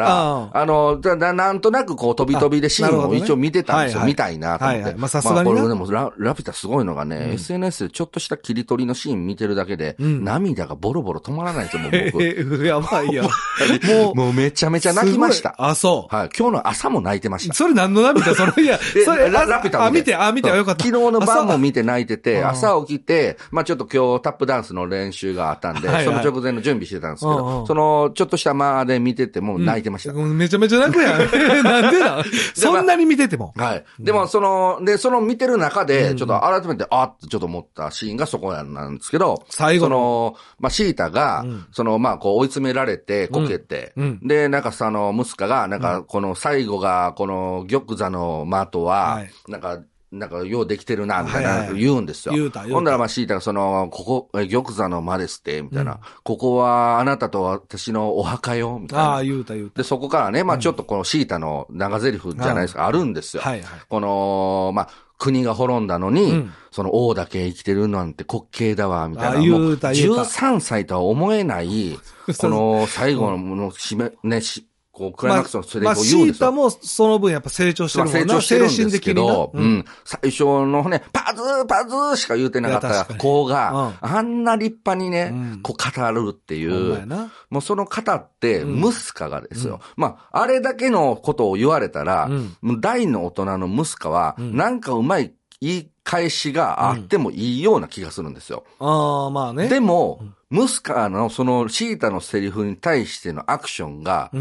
なんとなく飛び飛びでシーンを一応見てたんですよ。見たいなと思って。 さすがに。 これでもラピュタすごいのがね、SNS でちょっとした切り取りのシーン見てるだけで、涙がボロボロ止まらないんですよ、もう僕。 やばいや。 もうめちゃめちゃ泣きました。 そう。 はい。今日の朝も泣いてました。 それ何の涙？それラピュタ見てよかった。 昨日の晩も見て泣いてて、朝起きて、ちょっと今日タップダンスの練習があったんで、その直前の準備してたんですけど、ちょっとした間で見てても泣いてました。 めちゃめちゃ泣くやん。なんでだそんなに見てても。 はい。でも見てる中で、ちょっと改めて、ってちょっと思ったシーンがそこなんですけど、 最後シータが、追い詰められて、こけて、で、なんかムスカが、なんか、この最後が、この玉座の的は、なんか、ようできてるな、みたいな、言うんですよ。ほんならシータがここ、玉座の間ですって、みたいな。ここは、あなたと私のお墓よ、みたいな。 言うた。 で、そこからね、ちょっとこのシータの長台詞じゃないですか、あるんですよ。この、国が滅んだのに、王だけ生きてるなんて滑稽だわ、みたいな。もう13歳とは思えない、この最後のクライマックスのセリフを言うんですよ。 シータもその分やっぱ成長してるもんな。 成長してるんですけど、最初のね、パズーしか言うてなかった子が、あんな立派にね、語るっていう、もうその方って、ムスカがですよ。あれだけのことを言われたら、大の大人のムスカは、なんかうまい言い返しがあってもいいような気がするんですよ。でも、ムスカのそのシータのセリフに対してのアクションが、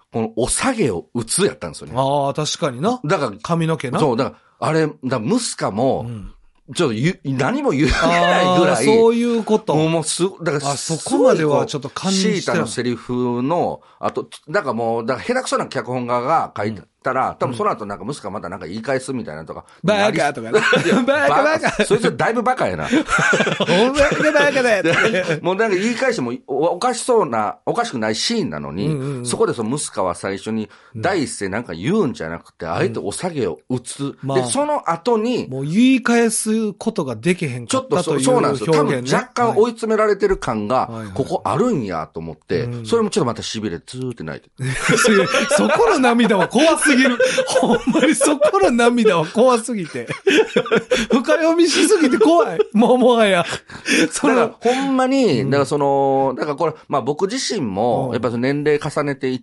このお下げを打つやったんですよね。 ああ、確かにな。 だから、 髪の毛な。 そう、だから、あれ、ムスカも、ちょっと何も言えないぐらい。 そういうこと。 もうだからそこまではちょっと感じしてシータのセリフの、だから下手くそな脚本家が書いたら、多分その後ムスカまた言い返すみたいなとか。 バカとかね。バカ。 そいつだいぶバカやな。 お前がバカだよ。 もう言い返してもおかしくないシーンなのに、そこでムスカは最初に第一声言うんじゃなくて、あえてお下げを打つ。で、その後に、 もう言い返すことができへんかったという表現ね。 そうなんですよ。多分若干追い詰められてる感が、ここあるんやと思って、それもちょっとまた痺れ、ずーって泣いて。 そこの涙は怖すぎる。ほんまにそこの涙は怖すぎて。深読みしすぎて怖い。もはや。 だからほんまに、だからこれ、僕自身も、やっぱ年齢重ねていって、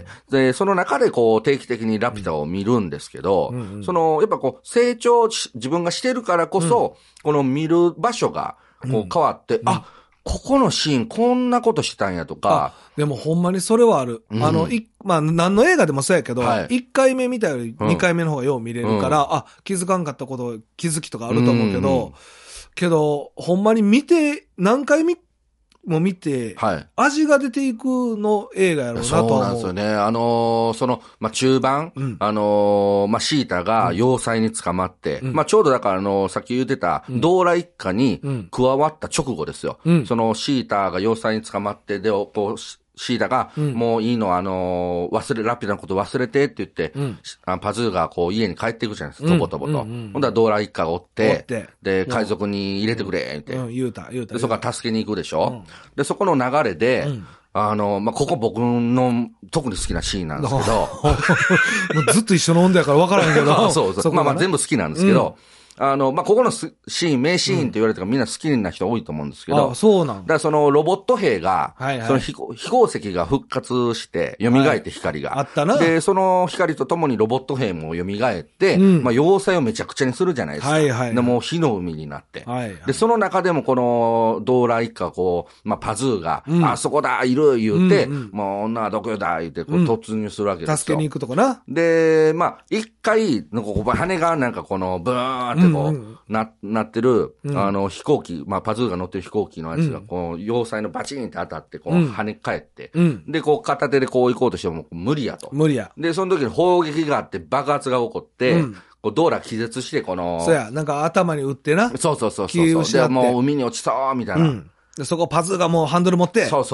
で、その中で定期的にラピュタを見るんですけど、やっぱ成長自分がしてるからこそ、この見る場所が変わって、ここのシーンこんなことしたんやとか。 でもほんまにそれはある。何の映画でもそうやけど、1回目見たより2回目の方がよう見れるから、気づかんかったこと気づきとかあると思うけど、ほんまに何回も見て、味が出ていくの映画やろうなと思う。 そうなんですよね。中盤、シータが要塞に捕まって、ちょうどだからさっき言ってた、ドーラ一家に加わった直後ですよ。そのシータが要塞に捕まって、で、シータが、もういいの、ラピュタのこと忘れてって言って、パズーが家に帰っていくじゃないですか、とぼとぼと。ほんだらドーラ一家がおって、で、海賊に入れてくれ、って。 言うた。 で、そこから助けに行くでしょ。で、そこの流れで、ここ僕の特に好きなシーンなんですけど。 もうずっと一緒の温度やから分からんけど。 そう。全部好きなんですけど、ここのシーン、名シーンって言われてからみんな好きな人多いと思うんですけど。 そうなんだからロボット兵が、その飛行石が復活して、蘇って光が。 あったな。 で、その光とともにロボット兵も蘇って、要塞をめちゃくちゃにするじゃないですか。で、もう火の海になって。で、その中でもこの、ドーラ一家パズーが、あそこだ、いる、言うて、もう女はどこよだ、言うて、突入するわけですよ。 助けに行くとかな。 で、一回、羽がブーンってなってる、飛行機、パズーが乗ってる飛行機のやつが、要塞のバチンって当たって、跳ね返って、で、片手で行こうとしても無理やと。 無理や。 で、その時に砲撃があって爆発が起こって、ドーラ気絶して、 そうや、頭に打ってな。 そう。で、もう海に落ちそうみたいな。 で、そこパズーがもうハンドル持って。 そう。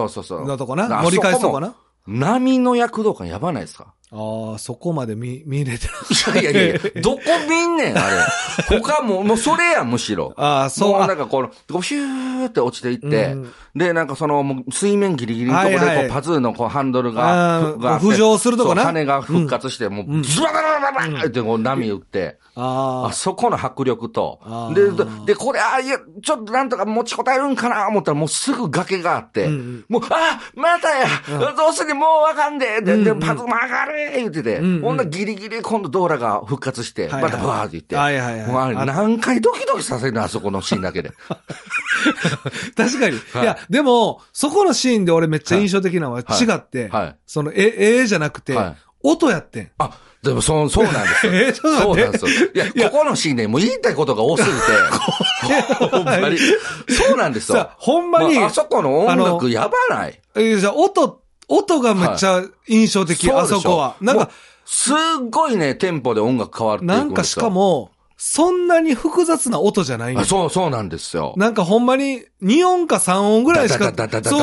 のとこな。盛り返すとこな。 波の躍動感やばないですか？ そこまで見れてる。 いや、どこ見んねん、あれ。他もうそれや、むしろ。 そう。 もうヒューって落ちていって、で、もう水面ギリギリのとこで、パズーのハンドルが浮上するとこな。 羽が復活して、もう、ズバババババって波打って、そこの迫力と、で、これ、いや、ちょっとなんとか持ちこたえるんかな思ったら、もうすぐ崖があって、もう、またや、どうするもうわかんで、で、パズー曲がる言ってて、ほんなギリギリ今度ドーラが復活して、またバーって言って、もうあれ何回ドキドキさせるの、あそこのシーンだけで。 確かに。いや、でも、そこのシーンで俺めっちゃ印象的なのは違って、じゃなくて、音やってん。 でもそうなんですよ。そうなんですよ。いや、ここのシーンでもう言いたいことが多すぎて、ほんまに。そうなんですよ。 ほんまに。 あそこの音楽やばない。 じゃあ音がめっちゃ印象的、あそこは。 すっごいね、テンポで音楽変わっていくんですよ。 しかも、そんなに複雑な音じゃないんそうなんですよ。 ほんまに2音か3音ぐらいしか。そう。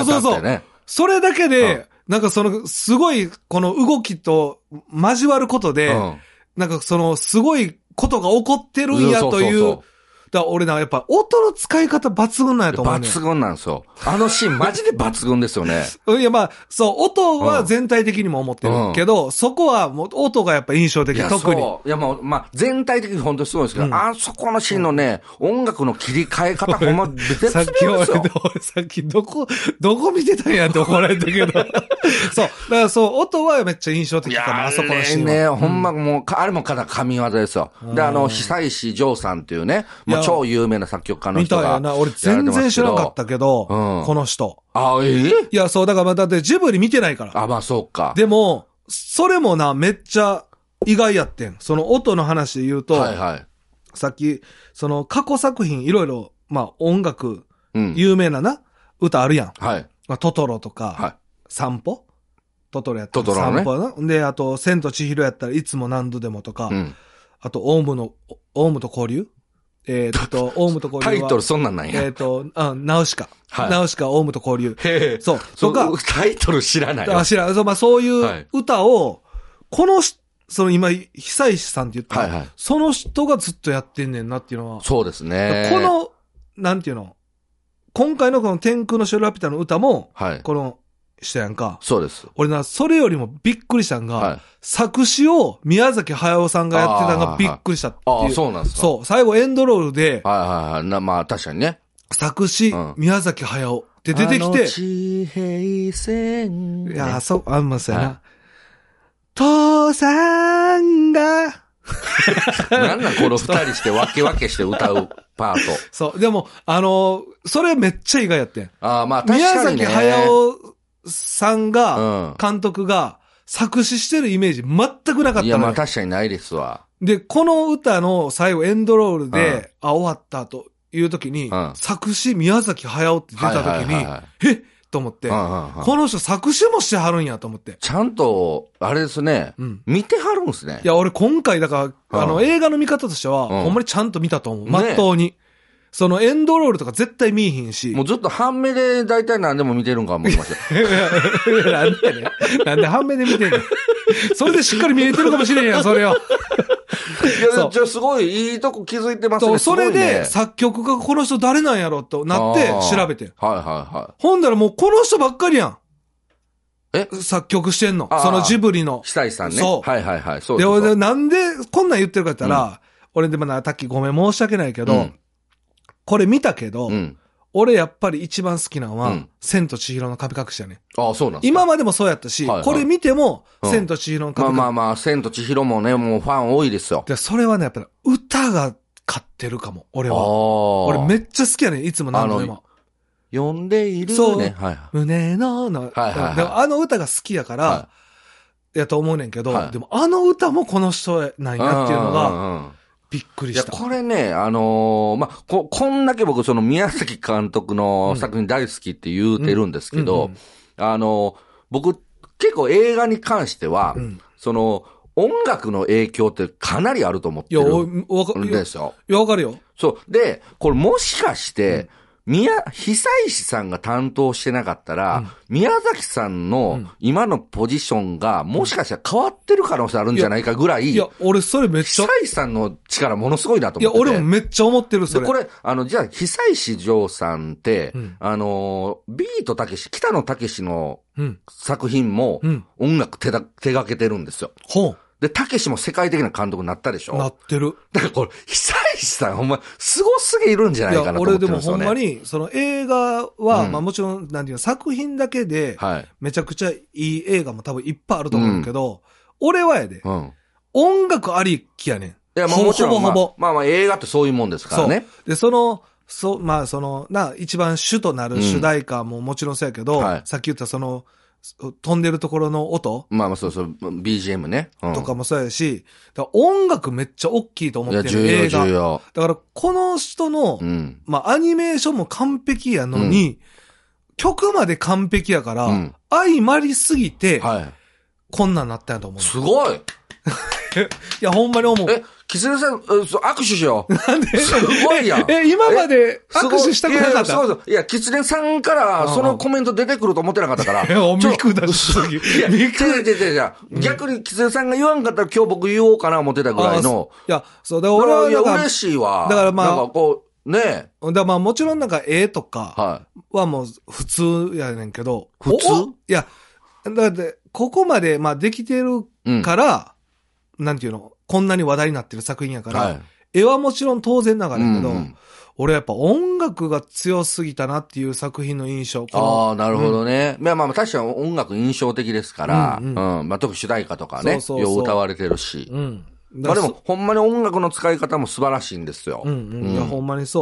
それだけで、すごい、この動きと交わることで、すごいことが起こってるんやという、だから俺やっぱ音の使い方抜群なんやと思うね。 抜群なんですよ。あのシーンマジで抜群ですよね。 いや音は全体的にも思ってるけど、そこはもう音がやっぱ印象的、特に。 いやもう、全体的に本当にすごいですけど、あそこのシーンのね、音楽の切り替え方ほんま絶妙ですよ。 さっきどこ見てたんやって怒られたけど。だから音はめっちゃ印象的かな、あそこのシーンは。 ね、ほんまもう、あれも神業ですよ。で、久石譲さんっていうね、超有名な作曲家の人が。 みたいやな。俺全然知らなかったけど、この人。 いや、 だってジブリ見てないから。 そうか。 でも、 それもな、めっちゃ意外やってん。その音の話で言うと、 はいはい。 さっき、その過去作品いろいろ、まあ音楽、有名なな、歌あるやん。 はい。 まあトトロとか、 はい。 散歩トトロやったらトトロね。 散歩な。で、あと、千と千尋やったらいつも何度でもとか、あと、オウムと交流オウムと交流は。 タイトルそんなんなんや。 ナウシカ。はい。ナウシカ、オウムと交流。 へえ。 そう。とか。 タイトル知らないよ。 知らない。まあそういう歌を、その今、久石さんって言った、はいはい、その人がずっとやってんねんなっていうのは。 そうですね。 この、なんていうの、今回のこの天空の城ラピュタの歌も、はい、この人やんか。 そうです。 俺な、それよりもびっくりしたんが、はい、作詞を宮崎駿さんがやってたのがびっくりしたっていう。 ああ、そうなんですか。 そう。最後エンドロールで、 はいはいはい。まあ確かにね。 作詞、宮崎駿って出てきて。地平線。いや、そう、まあそうやな。はい、父さんが、 なんなんこの二人して分けして歌うパート。 そう。でも、それめっちゃ意外やってん。 ああ、まあ確かにね。 宮崎駿さんが、監督が作詞してるイメージ全くなかったのよ。 いや、まあ確かにないですわ。 で、この歌の最後エンドロールで、終わったという時に、作詞宮崎駿って出た時に、えと思って、この人作詞もしてはるんやと思って。 ちゃんと、あれですね、見てはるんですね。 いや、俺今回だから、映画の見方としては、ほんまにちゃんと見たと思う。まっとうに。そのエンドロールとか絶対見えひんし。 もうずっと半目で大体何でも見てるんか思ってましたよ。 なんでね。なんで半目で見てんのそれでしっかり見えてるかもしれんやん、それは。 いや、じゃあすごいいいとこ気づいてますね。 それで作曲家この人誰なんやろとなって調べて。 はいはいはい。 ほんだらもうこの人ばっかりやん。作曲してんの。そのジブリの。 久石さんね。 そう。 はいはいはい。そうで、なんでこんなん言ってるかって言ったら、俺でもな、タッキーごめん申し訳ないけど、これ見たけど、俺やっぱり一番好きなのは、千と千尋の神隠しやね。 ああ、そうなんですか。 今までもそうやったし、これ見ても、千と千尋の神隠し。 まあ、千と千尋もね、もうファン多いですよ。 で、それはね、やっぱり歌が勝ってるかも、俺は。俺めっちゃ好きやね、いつも何度でも。 呼んでいるね。 そう。胸の、でも歌が好きやから、やと思うねんけど、でも歌もこの人なんやっていうのが、びっくりした。 いや、これね、こんだけ僕、その宮崎監督の作品大好きって言うてるんですけど、僕、結構映画に関しては、その、音楽の影響ってかなりあると思ってるんですよ。 いや、わかるよ。 そう。で、これもしかして、久石さんが担当してなかったら、宮崎さんの今のポジションがもしかしたら変わってる可能性あるんじゃないかぐらい、 いや、俺それめっちゃ。 久石さんの力ものすごいなと思ってて。 いや、俺もめっちゃ思ってる、それ。 これ、じゃあ、久石譲さんって、ビートたけし、北野たけしの作品も音楽手掛けてるんですよ。 ほう。 で、たけしも世界的な監督になったでしょ。 なってる。 だからこれ、久石さんほんま、すごすぎるんじゃないかなと思ってるんですよね。 俺でもほんまに、その映画は、まあもちろん、なんていうの、作品だけで、めちゃくちゃいい映画も多分いっぱいあると思うけど、俺はやで、音楽ありきやねん。いや、もちろん、ほぼ。まあ映画ってそういうもんですからね。 で、一番主となる主題歌ももちろんそうやけど、さっき言った飛んでるところの音。 まあそう、BGM ね。 とかもそうやし、音楽めっちゃ大きいと思ってる映画。 重要。 だからこの人の、アニメーションも完璧やのに、曲まで完璧やから、相まりすぎて、こんなんなったんやと思う。 すごいいや、ほんまに思う。 キツネさん、握手しよう。 なんですごいやん。 今まで握手したくなかった。 そう。いや、キツネさんからそのコメント出てくると思ってなかったから。 いや、見下しすぎ。 いや、逆にキツネさんが言わんかったら今日僕言おうかな思ってたぐらいの。 いや、そう、だから俺は。 いや、嬉しいわ。 だからまあ。 なんかこう、ねえ。だからまあもちろんなんか絵とかはもう普通やねんけど。 普通？ いや、だってここまでまあできてるから、なんていうのこんなに話題になってる作品やから、絵はもちろん当然ながらやけど、俺やっぱ音楽が強すぎたなっていう作品の印象。 ああ、なるほどね。まあ確かに音楽印象的ですから、まあ特に主題歌とかね、よう歌われてるし。まあでも、ほんまに音楽の使い方も素晴らしいんですよ。 いや、ほんまにそう。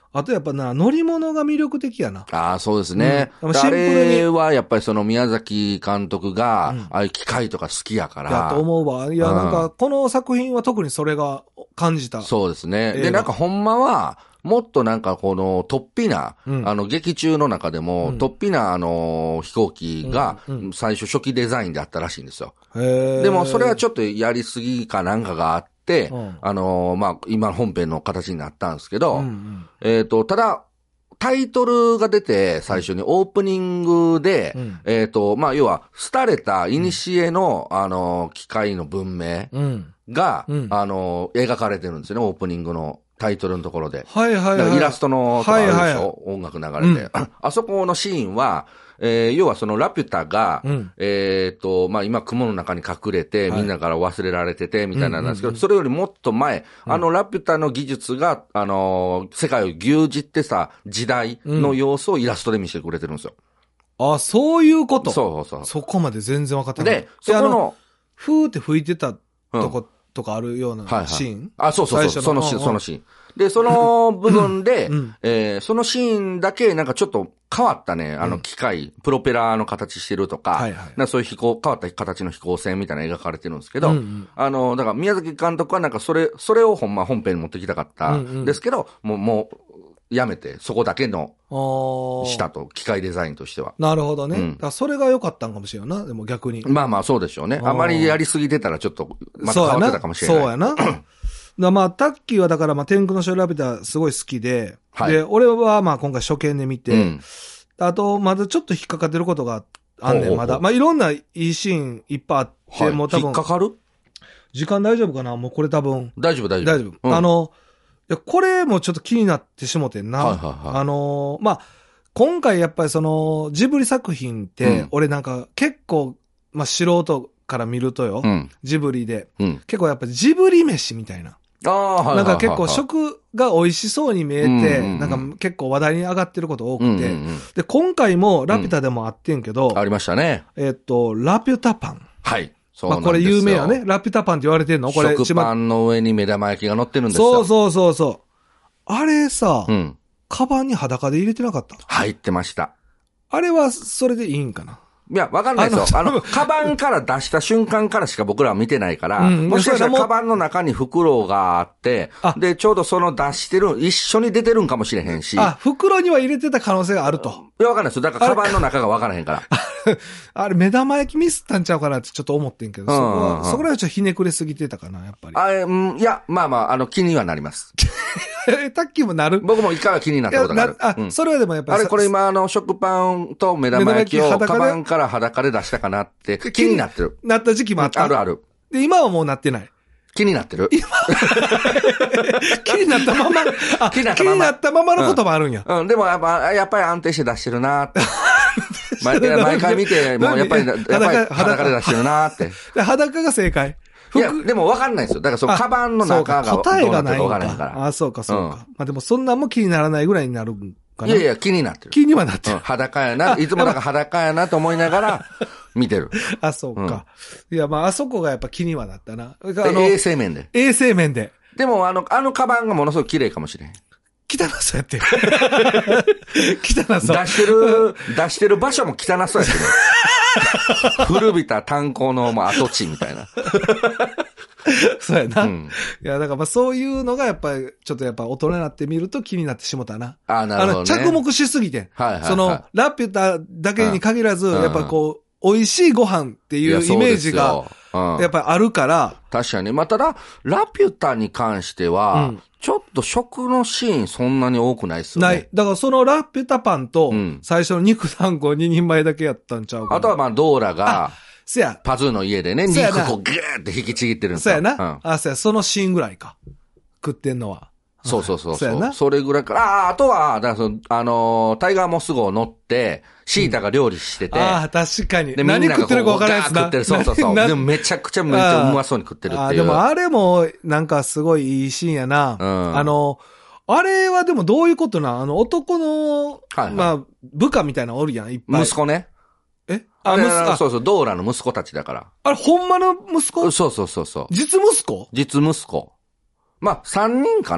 あとやっぱな、乗り物が魅力的やな。 ああ、そうですね。 シンプルに。 あれはやっぱりその宮崎監督が、ああいう機械とか好きやから。 やと思うわ。いや、なんか、この作品は特にそれが感じた。 そうですね。で、なんかほんまは、もっとなんかこの、突飛な、劇中の中でも、突飛な飛行機が、最初初期デザインであったらしいんですよ。でもそれはちょっとやりすぎかなんかがあって、まあ、今本編の形になったんですけど、ただ、タイトルが出て、最初にオープニングで、まあ、要は、廃れた、古の、機械の文明が、描かれてるんですよね、オープニングのタイトルのところで。 はいはいはい。 イラストのとかあるでしょ、音楽流れて。あそこのシーンは、要はそのラピュタが、まあ、今雲の中に隠れて、みんなから忘れられてて、みたいなんですけど、それよりもっと前、ラピュタの技術が、世界を牛耳ってさ、時代の様子をイラストで見せてくれてるんですよ。 あ、そういうこと。 そうそう。 そこまで全然分かってない。 で、そこの、 ふーって吹いてたとことかあるようなシーン、 あ、そうそうそう、そのシーン。で、その部分で、そのシーンだけなんかちょっと変わったね、機械、プロペラの形してるとか、そういう変わった形の飛行船みたいな描かれてるんですけど、だから宮崎監督はなんかそれを本編に持ってきたかったんですけど、もう、やめて、そこだけの、したと、機械デザインとしては。 なるほどね。だからそれが良かったんかもしれんな、でも逆に。 まあまあそうでしょうね。あまりやりすぎてたらちょっと、また変わってたかもしれない。 そうやな。まあ、タッキーはだから、まあ、天空の城ラピュタすごい好きで、で、俺はまあ今回初見で見て、あと、まだちょっと引っかかってることがあんねん、まだ。まあ、いろんないいシーンいっぱいあって、もう多分。 引っかかる？ 時間大丈夫かな？もうこれ多分。 大丈夫。 いや、これもちょっと気になってしもてんな。まあ、今回やっぱりその、ジブリ作品って、俺なんか結構、まあ素人から見るとよ、ジブリで、結構やっぱジブリ飯みたいな。なんか結構食が美味しそうに見えて、なんか結構話題に上がってること多くて、で、今回もラピュタでもあってんけど、 ありましたね。 ラピュタパン。 はい。 まあこれ有名やね。ラピュタパンって言われてんのこれ。 食パンの上に目玉焼きが乗ってるんですよ。 そう。あれさ、カバンに裸で入れてなかった？ 入ってました。 あれはそれでいいんかな？ いや、わかんないですよ。カバンから出した瞬間からしか僕らは見てないから、もしかしたらカバンの中に袋があって、で、ちょうどその出してる、一緒に出てるんかもしれへんし。 袋には入れてた可能性があると。 いや、わかんないですよ。だからカバンの中がわからへんから。 あれ、目玉焼きミスったんちゃうかなってちょっと思ってんけど、そこらはちょっとひねくれすぎてたかな、やっぱり。 いや、まあまあ、気にはなります。 タッキーもなる？ 僕も一回は気になったことがある。 それはでもやっぱり。 あれ、これ今食パンと目玉焼きをカバンから裸で出したかなって気になってる。 なった時期もあった。 ある。 で、今はもうなってない。 気になってる？ 今気になったまま。気になったままのこともあるんや。 でもやっぱり安定して出してるなって。毎回見て、もうやっぱり裸で出してるなって。 裸が正解。 いや、でも分かんないですよ。だからそのカバンの中が答えがない分からんから。 そうか。まあでもそんなんも気にならないぐらいになるんかな。 いや、気になってる。 気にはなってる。 裸やな。いつもなんか裸やなと思いながら見てる。 そうか。いや、まああそこがやっぱ気にはなったな。 衛生面で。 衛生面で。 でもカバンがものすごく綺麗かもしれん。 汚そうやって。汚そう。 出してる場所も汚そうやってね。古びた炭鉱の跡地みたいな。 そうやな。いや、だからまあそういうのがやっぱり、ちょっとやっぱ大人になってみると気になってしもたな。 なるほどね。 着目しすぎて。その、ラピュタだけに限らず、やっぱこう、美味しいご飯っていうイメージが、やっぱりあるから。 確かに。まあ、ただ、ラピュタに関しては、ちょっと食のシーンそんなに多くないっすよね。ない。 だからそのラピュタパンと、最初の肉団子2人前だけやったんちゃうかな。 あとはまあ、ドーラが、パズーの家でね、肉こうギューって引きちぎってるんですよ。 そうやな。そのシーンぐらいか。食ってんのは。 そう。それぐらいから、あとは、だからタイガーモス号乗って、シータが料理してて。 確かに。 で、何食ってるか分からないやつな。食ってる。そう。でもめちゃくちゃうまそうに食ってるっていう。 でもあれも、なんかすごいいいシーンやな。あれはでもどういうことな男の、まあ、部下みたいなのおるやん、いっぱい。 息子ね。そう、ドーラの息子たちだから。 あれ、ほんまの息子？ そう。 実息子？ 実息子。まあ、3人かな。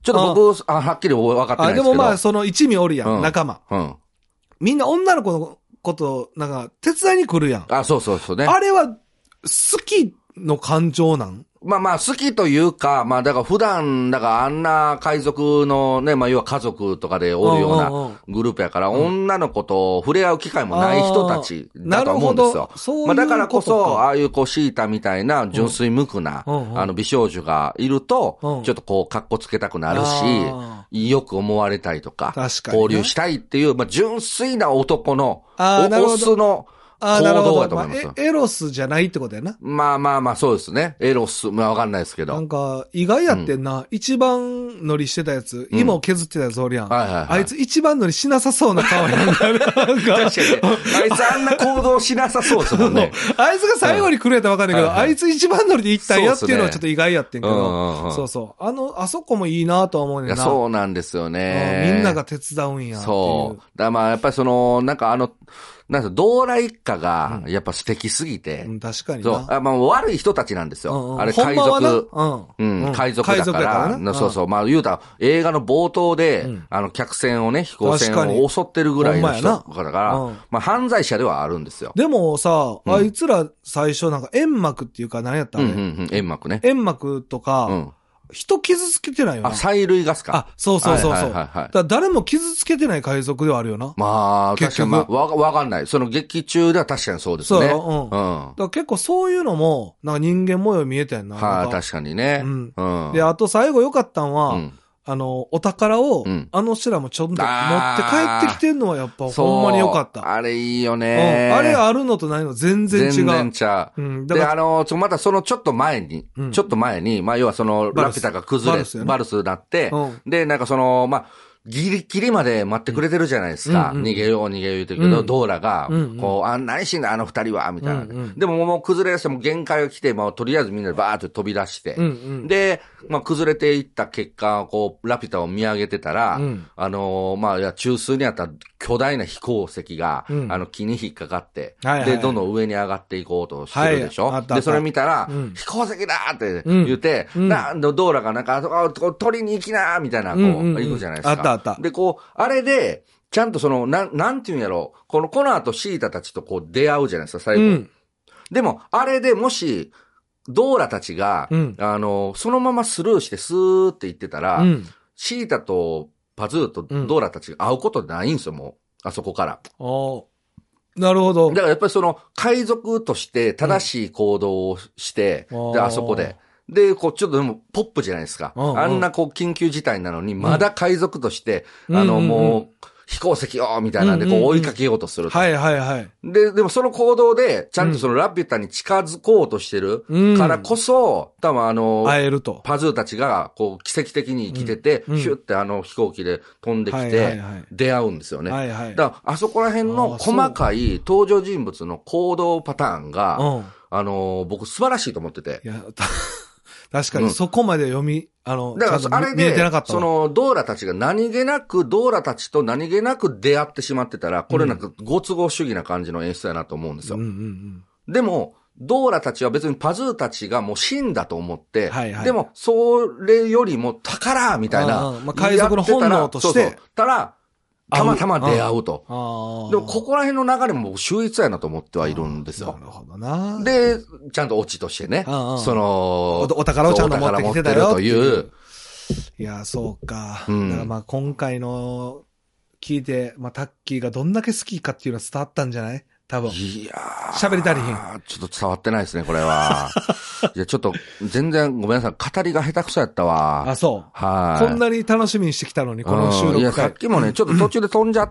ちょっと僕、はっきり分かってないですけど。 でもまあ、その一味おるやん、仲間。みんな女の子のこと、なんか、手伝いに来るやん。 そうね。 あれは、好きの感情なん？ まあ好きというか、まあだから普段、だからあんな海賊のね、まあ要は家族とかでおるようなグループやから、女の子と触れ合う機会もない人たちだと思うんですよ。まあだからこそ、ああいうこうシータみたいな純粋無垢な、美少女がいると、ちょっとこう格好つけたくなるし、よく思われたりとか、交流したいっていう、まあ純粋な男の、オスの、行動だと思います。 エロスじゃないってことやな。 まあ、そうですね。エロス、まあわかんないですけど。 なんか、意外やってんな。一番乗りしてたやつ、芋を削ってたやつおるやん。あいつ一番乗りしなさそうな顔やんか。確かに。 あいつあんな行動しなさそうですもんね。 あいつが最後に来るやったらわかんないけど、あいつ一番乗りで行ったんやっていうのはちょっと意外やってんけど。そうそう。あそこもいいなとは思うねんな。 そうなんですよね。 みんなが手伝うんや。 そう。だまあやっぱりなんかなんかドーラ一家が、やっぱ素敵すぎて。 確かにな。 そう。まあ悪い人たちなんですよ。あれ海賊。海賊だから。そう。まあ言うたら、映画の冒頭で、客船をね、飛行船を襲ってるぐらいの人だから、まあ犯罪者ではあるんですよ。 でもさ、あいつら最初なんか煙幕っていうか何やったの？ 煙幕ね。 煙幕とか、人傷つけてないよな。 催涙ガスか。 そう。だ誰も傷つけてない海賊ではあるよな。 まあ、確かに、まあ、わかんない。その劇中では確かにそうですね。 だから結構そういうのも、なんか人間模様見えたよな。 確かにね。 で、あと最後良かったんは、お宝を、人らもちょっと持って帰ってきてんのはやっぱほんまに良かった。 あれいいよね。 あれあるのとないの全然違う。 全然ちゃう。で、またそのちょっと前に、まあ要はラピュタが崩れ、バルスになって、で、なんかまあ、ギリギリまで待ってくれてるじゃないですか。逃げよう言うてるけど、ドーラが、こう、何しんだあの二人は、みたいな。でももう崩れ出しても限界が来て、もうとりあえずみんなでバーって飛び出して、で、まあ崩れていった結果、こう、ラピュタを見上げてたら、まあ、中枢にあった巨大な飛行石が、木に引っかかって、で、どんどん上に上がっていこうとしてるでしょ。で、それ見たら、飛行石だって言って、ドーラがなんか、取りに行きなみたいな、こう、行くじゃないですか。で、こう、あれで、ちゃんとなんていうんやろ、この後シータたちとこう出会うじゃないですか、最後。でも、あれでもし、ドーラたちが、そのままスルーしてスーって言ってたら、シータとパズーとドーラたちが会うことないんですよ、もう。あそこから。 なるほど。 だからやっぱり海賊として正しい行動をして、で、あそこで。で、こう、ちょっとでも、ポップじゃないですか。あんな、こう、緊急事態なのに、まだ海賊として、もう、飛行石よみたいなんで、こう、追いかけようとすると。でもその行動で、ちゃんとラピュタに近づこうとしてるからこそ、多分会えると。 パズーたちが、こう、奇跡的に生きてて、ヒュって飛行機で飛んできて、出会うんですよね。だから、あそこら辺の細かい登場人物の行動パターンが、僕素晴らしいと思ってて。 確かに、そこまでだからあれで、ドーラたちがドーラたちと何気なく出会ってしまってたら、これなんかご都合主義な感じの演出やなと思うんですよ。でも、ドーラたちは別にパズーたちがもう死んだと思って、でも、それよりも宝みたいな。 海賊の本能として。 たまたま出会うと。でも、ここら辺の流れも僕秀逸やなと思ってはいるんですよ。 なるほどな。 で、ちゃんとオチとしてね、 お宝をちゃんと持ってきてたよという。いや、そうか。だからまあ今回の聞いて、まあタッキーがどんだけ好きかっていうのは伝わったんじゃない？多分。 いやー。 喋り足りひん。 ちょっと伝わってないですね、これは。いや、ちょっと、全然ごめんなさい。語りが下手くそやったわ。 そう。こんなに楽しみにしてきたのに、この収録会。 いや、さっきもね、ちょっと途中で飛んじゃって、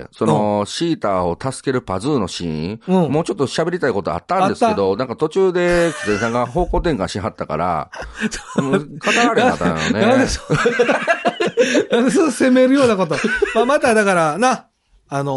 シータを助けるパズーのシーン、もうちょっと喋りたいことあったんですけど、なんか途中で、キツネさんが方向転換しはったから、語られなかったよね。 なんでそう責めるようなこと。まただからな、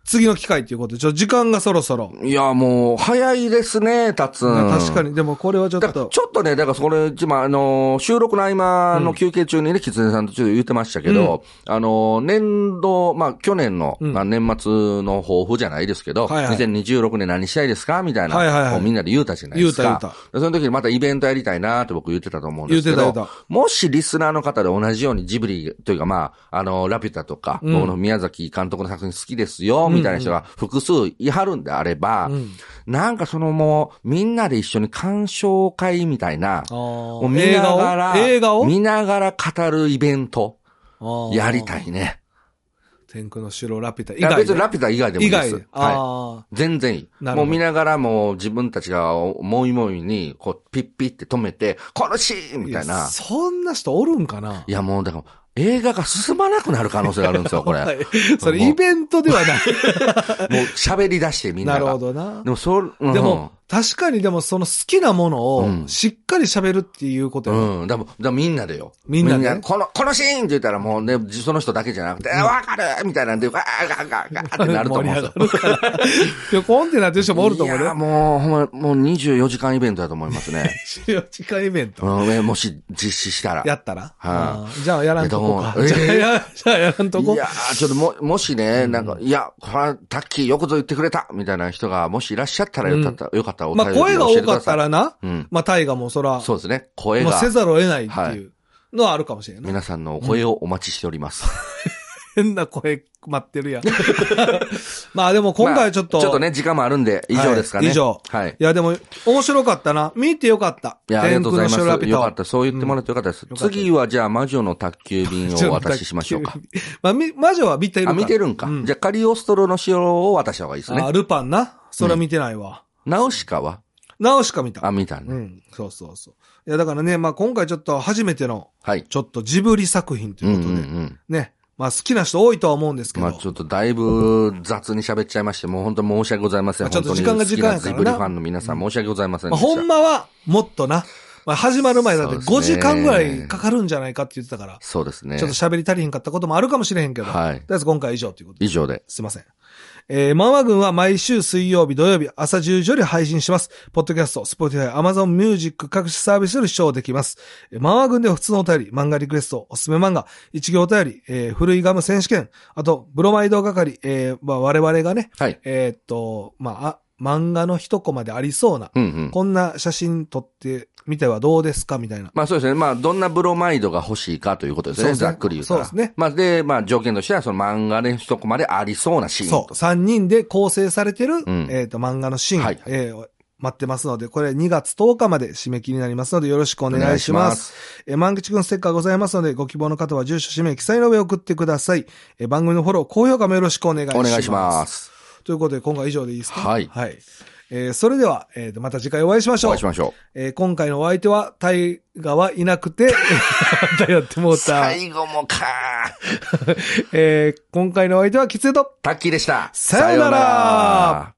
次の機会ということで、時間がそろそろ。 いや、もう、早いですね、たつん。 確かに、でもこれはちょっと。 ちょっとね、だからそれ、収録の合間の休憩中にね、キツネさんとちょっと言ってましたけど、年度、去年の、年末の抱負じゃないですけど、2026年何したいですかみたいな、みんなで言うたじゃないですか。言うた。その時にまたイベントやりたいなって僕言ってたと思うんですけど、もしリスナーの方で同じようにジブリというかラピュタとか、僕の宮崎監督の作品好きですよ、みたいな人が複数いはるんであれば、なんかもう、みんなで一緒に鑑賞会みたいな、もう見ながら語るイベント、やりたいね。 天空の城ラピュタ以外。 別にラピュタ以外でもいいです。はい。全然いい。もう見ながらもう自分たちがもいもいに、ピッピッって止めて、このシーンみたいな。 そんな人おるんかな？ いやもうだから、映画が進まなくなる可能性があるんですよ、これ。 それイベントではない。 もう喋り出してみんなが。 なるほどな。 でもでも、確かにでもその好きなものをしっかり喋るっていうことよ。だからみんなでよ。みんなで。このシーンって言ったらもうね、その人だけじゃなくて、わかるみたいなんで、ガーってなると思うんですよ。 ポンってなってる人もおると思うね。 いや、もう24時間イベントだと思いますね。 24時間イベントもし実施したら。 やったらじゃあやらんとこか。じゃあやらんとこ。 いや、ちょっともしね、なんか、いや、これタッキーよくぞ言ってくれたみたいな人がもしいらっしゃったらよかった。 声が多かったらな、大河もそうですね、声が。 せざるを得ないっていうのはあるかもしれない。 皆さんの声をお待ちしております。 変な声待ってるやん。でも今回ちょっと。 ちょっとね、時間もあるんで、以上ですかね。 以上。はい。いや、でも、面白かったな。見てよかった。 いや、ありがとうございます。よかった。そう言ってもらってよかったです。次はじゃあ、魔女の宅急便をお渡ししましょうか。 魔女は見てるか。 見てるんか。じゃあ、カリオストロの城を渡した方がいいですね。 ルパンな。それは見てないわ。 ナウシカはナウシカ見た。 見たね。 そう。いや、だからね、今回ちょっと初めての、ちょっとジブリ作品ということで、ね。好きな人多いとは思うんですけど。 ちょっとだいぶ雑に喋っちゃいまして、もう本当申し訳ございません。 ちょっと時間が時間やからな。 ジブリファンの皆さん申し訳ございませんでした。 ほんまは、もっとな。始まる前だって5時間ぐらいかかるんじゃないかって言ってたから。 そうですね。 ちょっと喋り足りへんかったこともあるかもしれへんけど。はい。とりあえず今回以上ということで。 以上で。 すいません。マンワ軍は毎週水曜日、土曜日、朝10時より配信します。ポッドキャスト、スポティファイ、アマゾンミュージック各種サービスより視聴できます。マンワ軍では普通のお便り、漫画リクエスト、おすすめ漫画、一行お便り、古いガム選手権、あと、ブロマイド係、我々がね、はい。漫画の一コマでありそうな、こんな写真撮ってみてはどうですかみたいな。 そうですね。どんなブロマイドが欲しいかということですね。ざっくり言うと。 そうですね。 条件としてはその漫画の一コマでありそうなシーン。 そう。3人で構成されてる、漫画のシーン。はい。待ってますので、これ2月10日まで締め切りになりますのでよろしくお願いします。万吉くんステッカーございますので、ご希望の方は住所、氏名、記載の上送ってください。番組のフォロー、高評価もよろしくお願いします。 お願いします。 ということで、今回以上でいいですか？ はい。 はい。それでは、また次回お会いしましょう。 お会いしましょう。今回のお相手は、大河はいなくて、またやってもうた。 最後もか今回のお相手は、キツネと、 タッキーでした。 さよなら。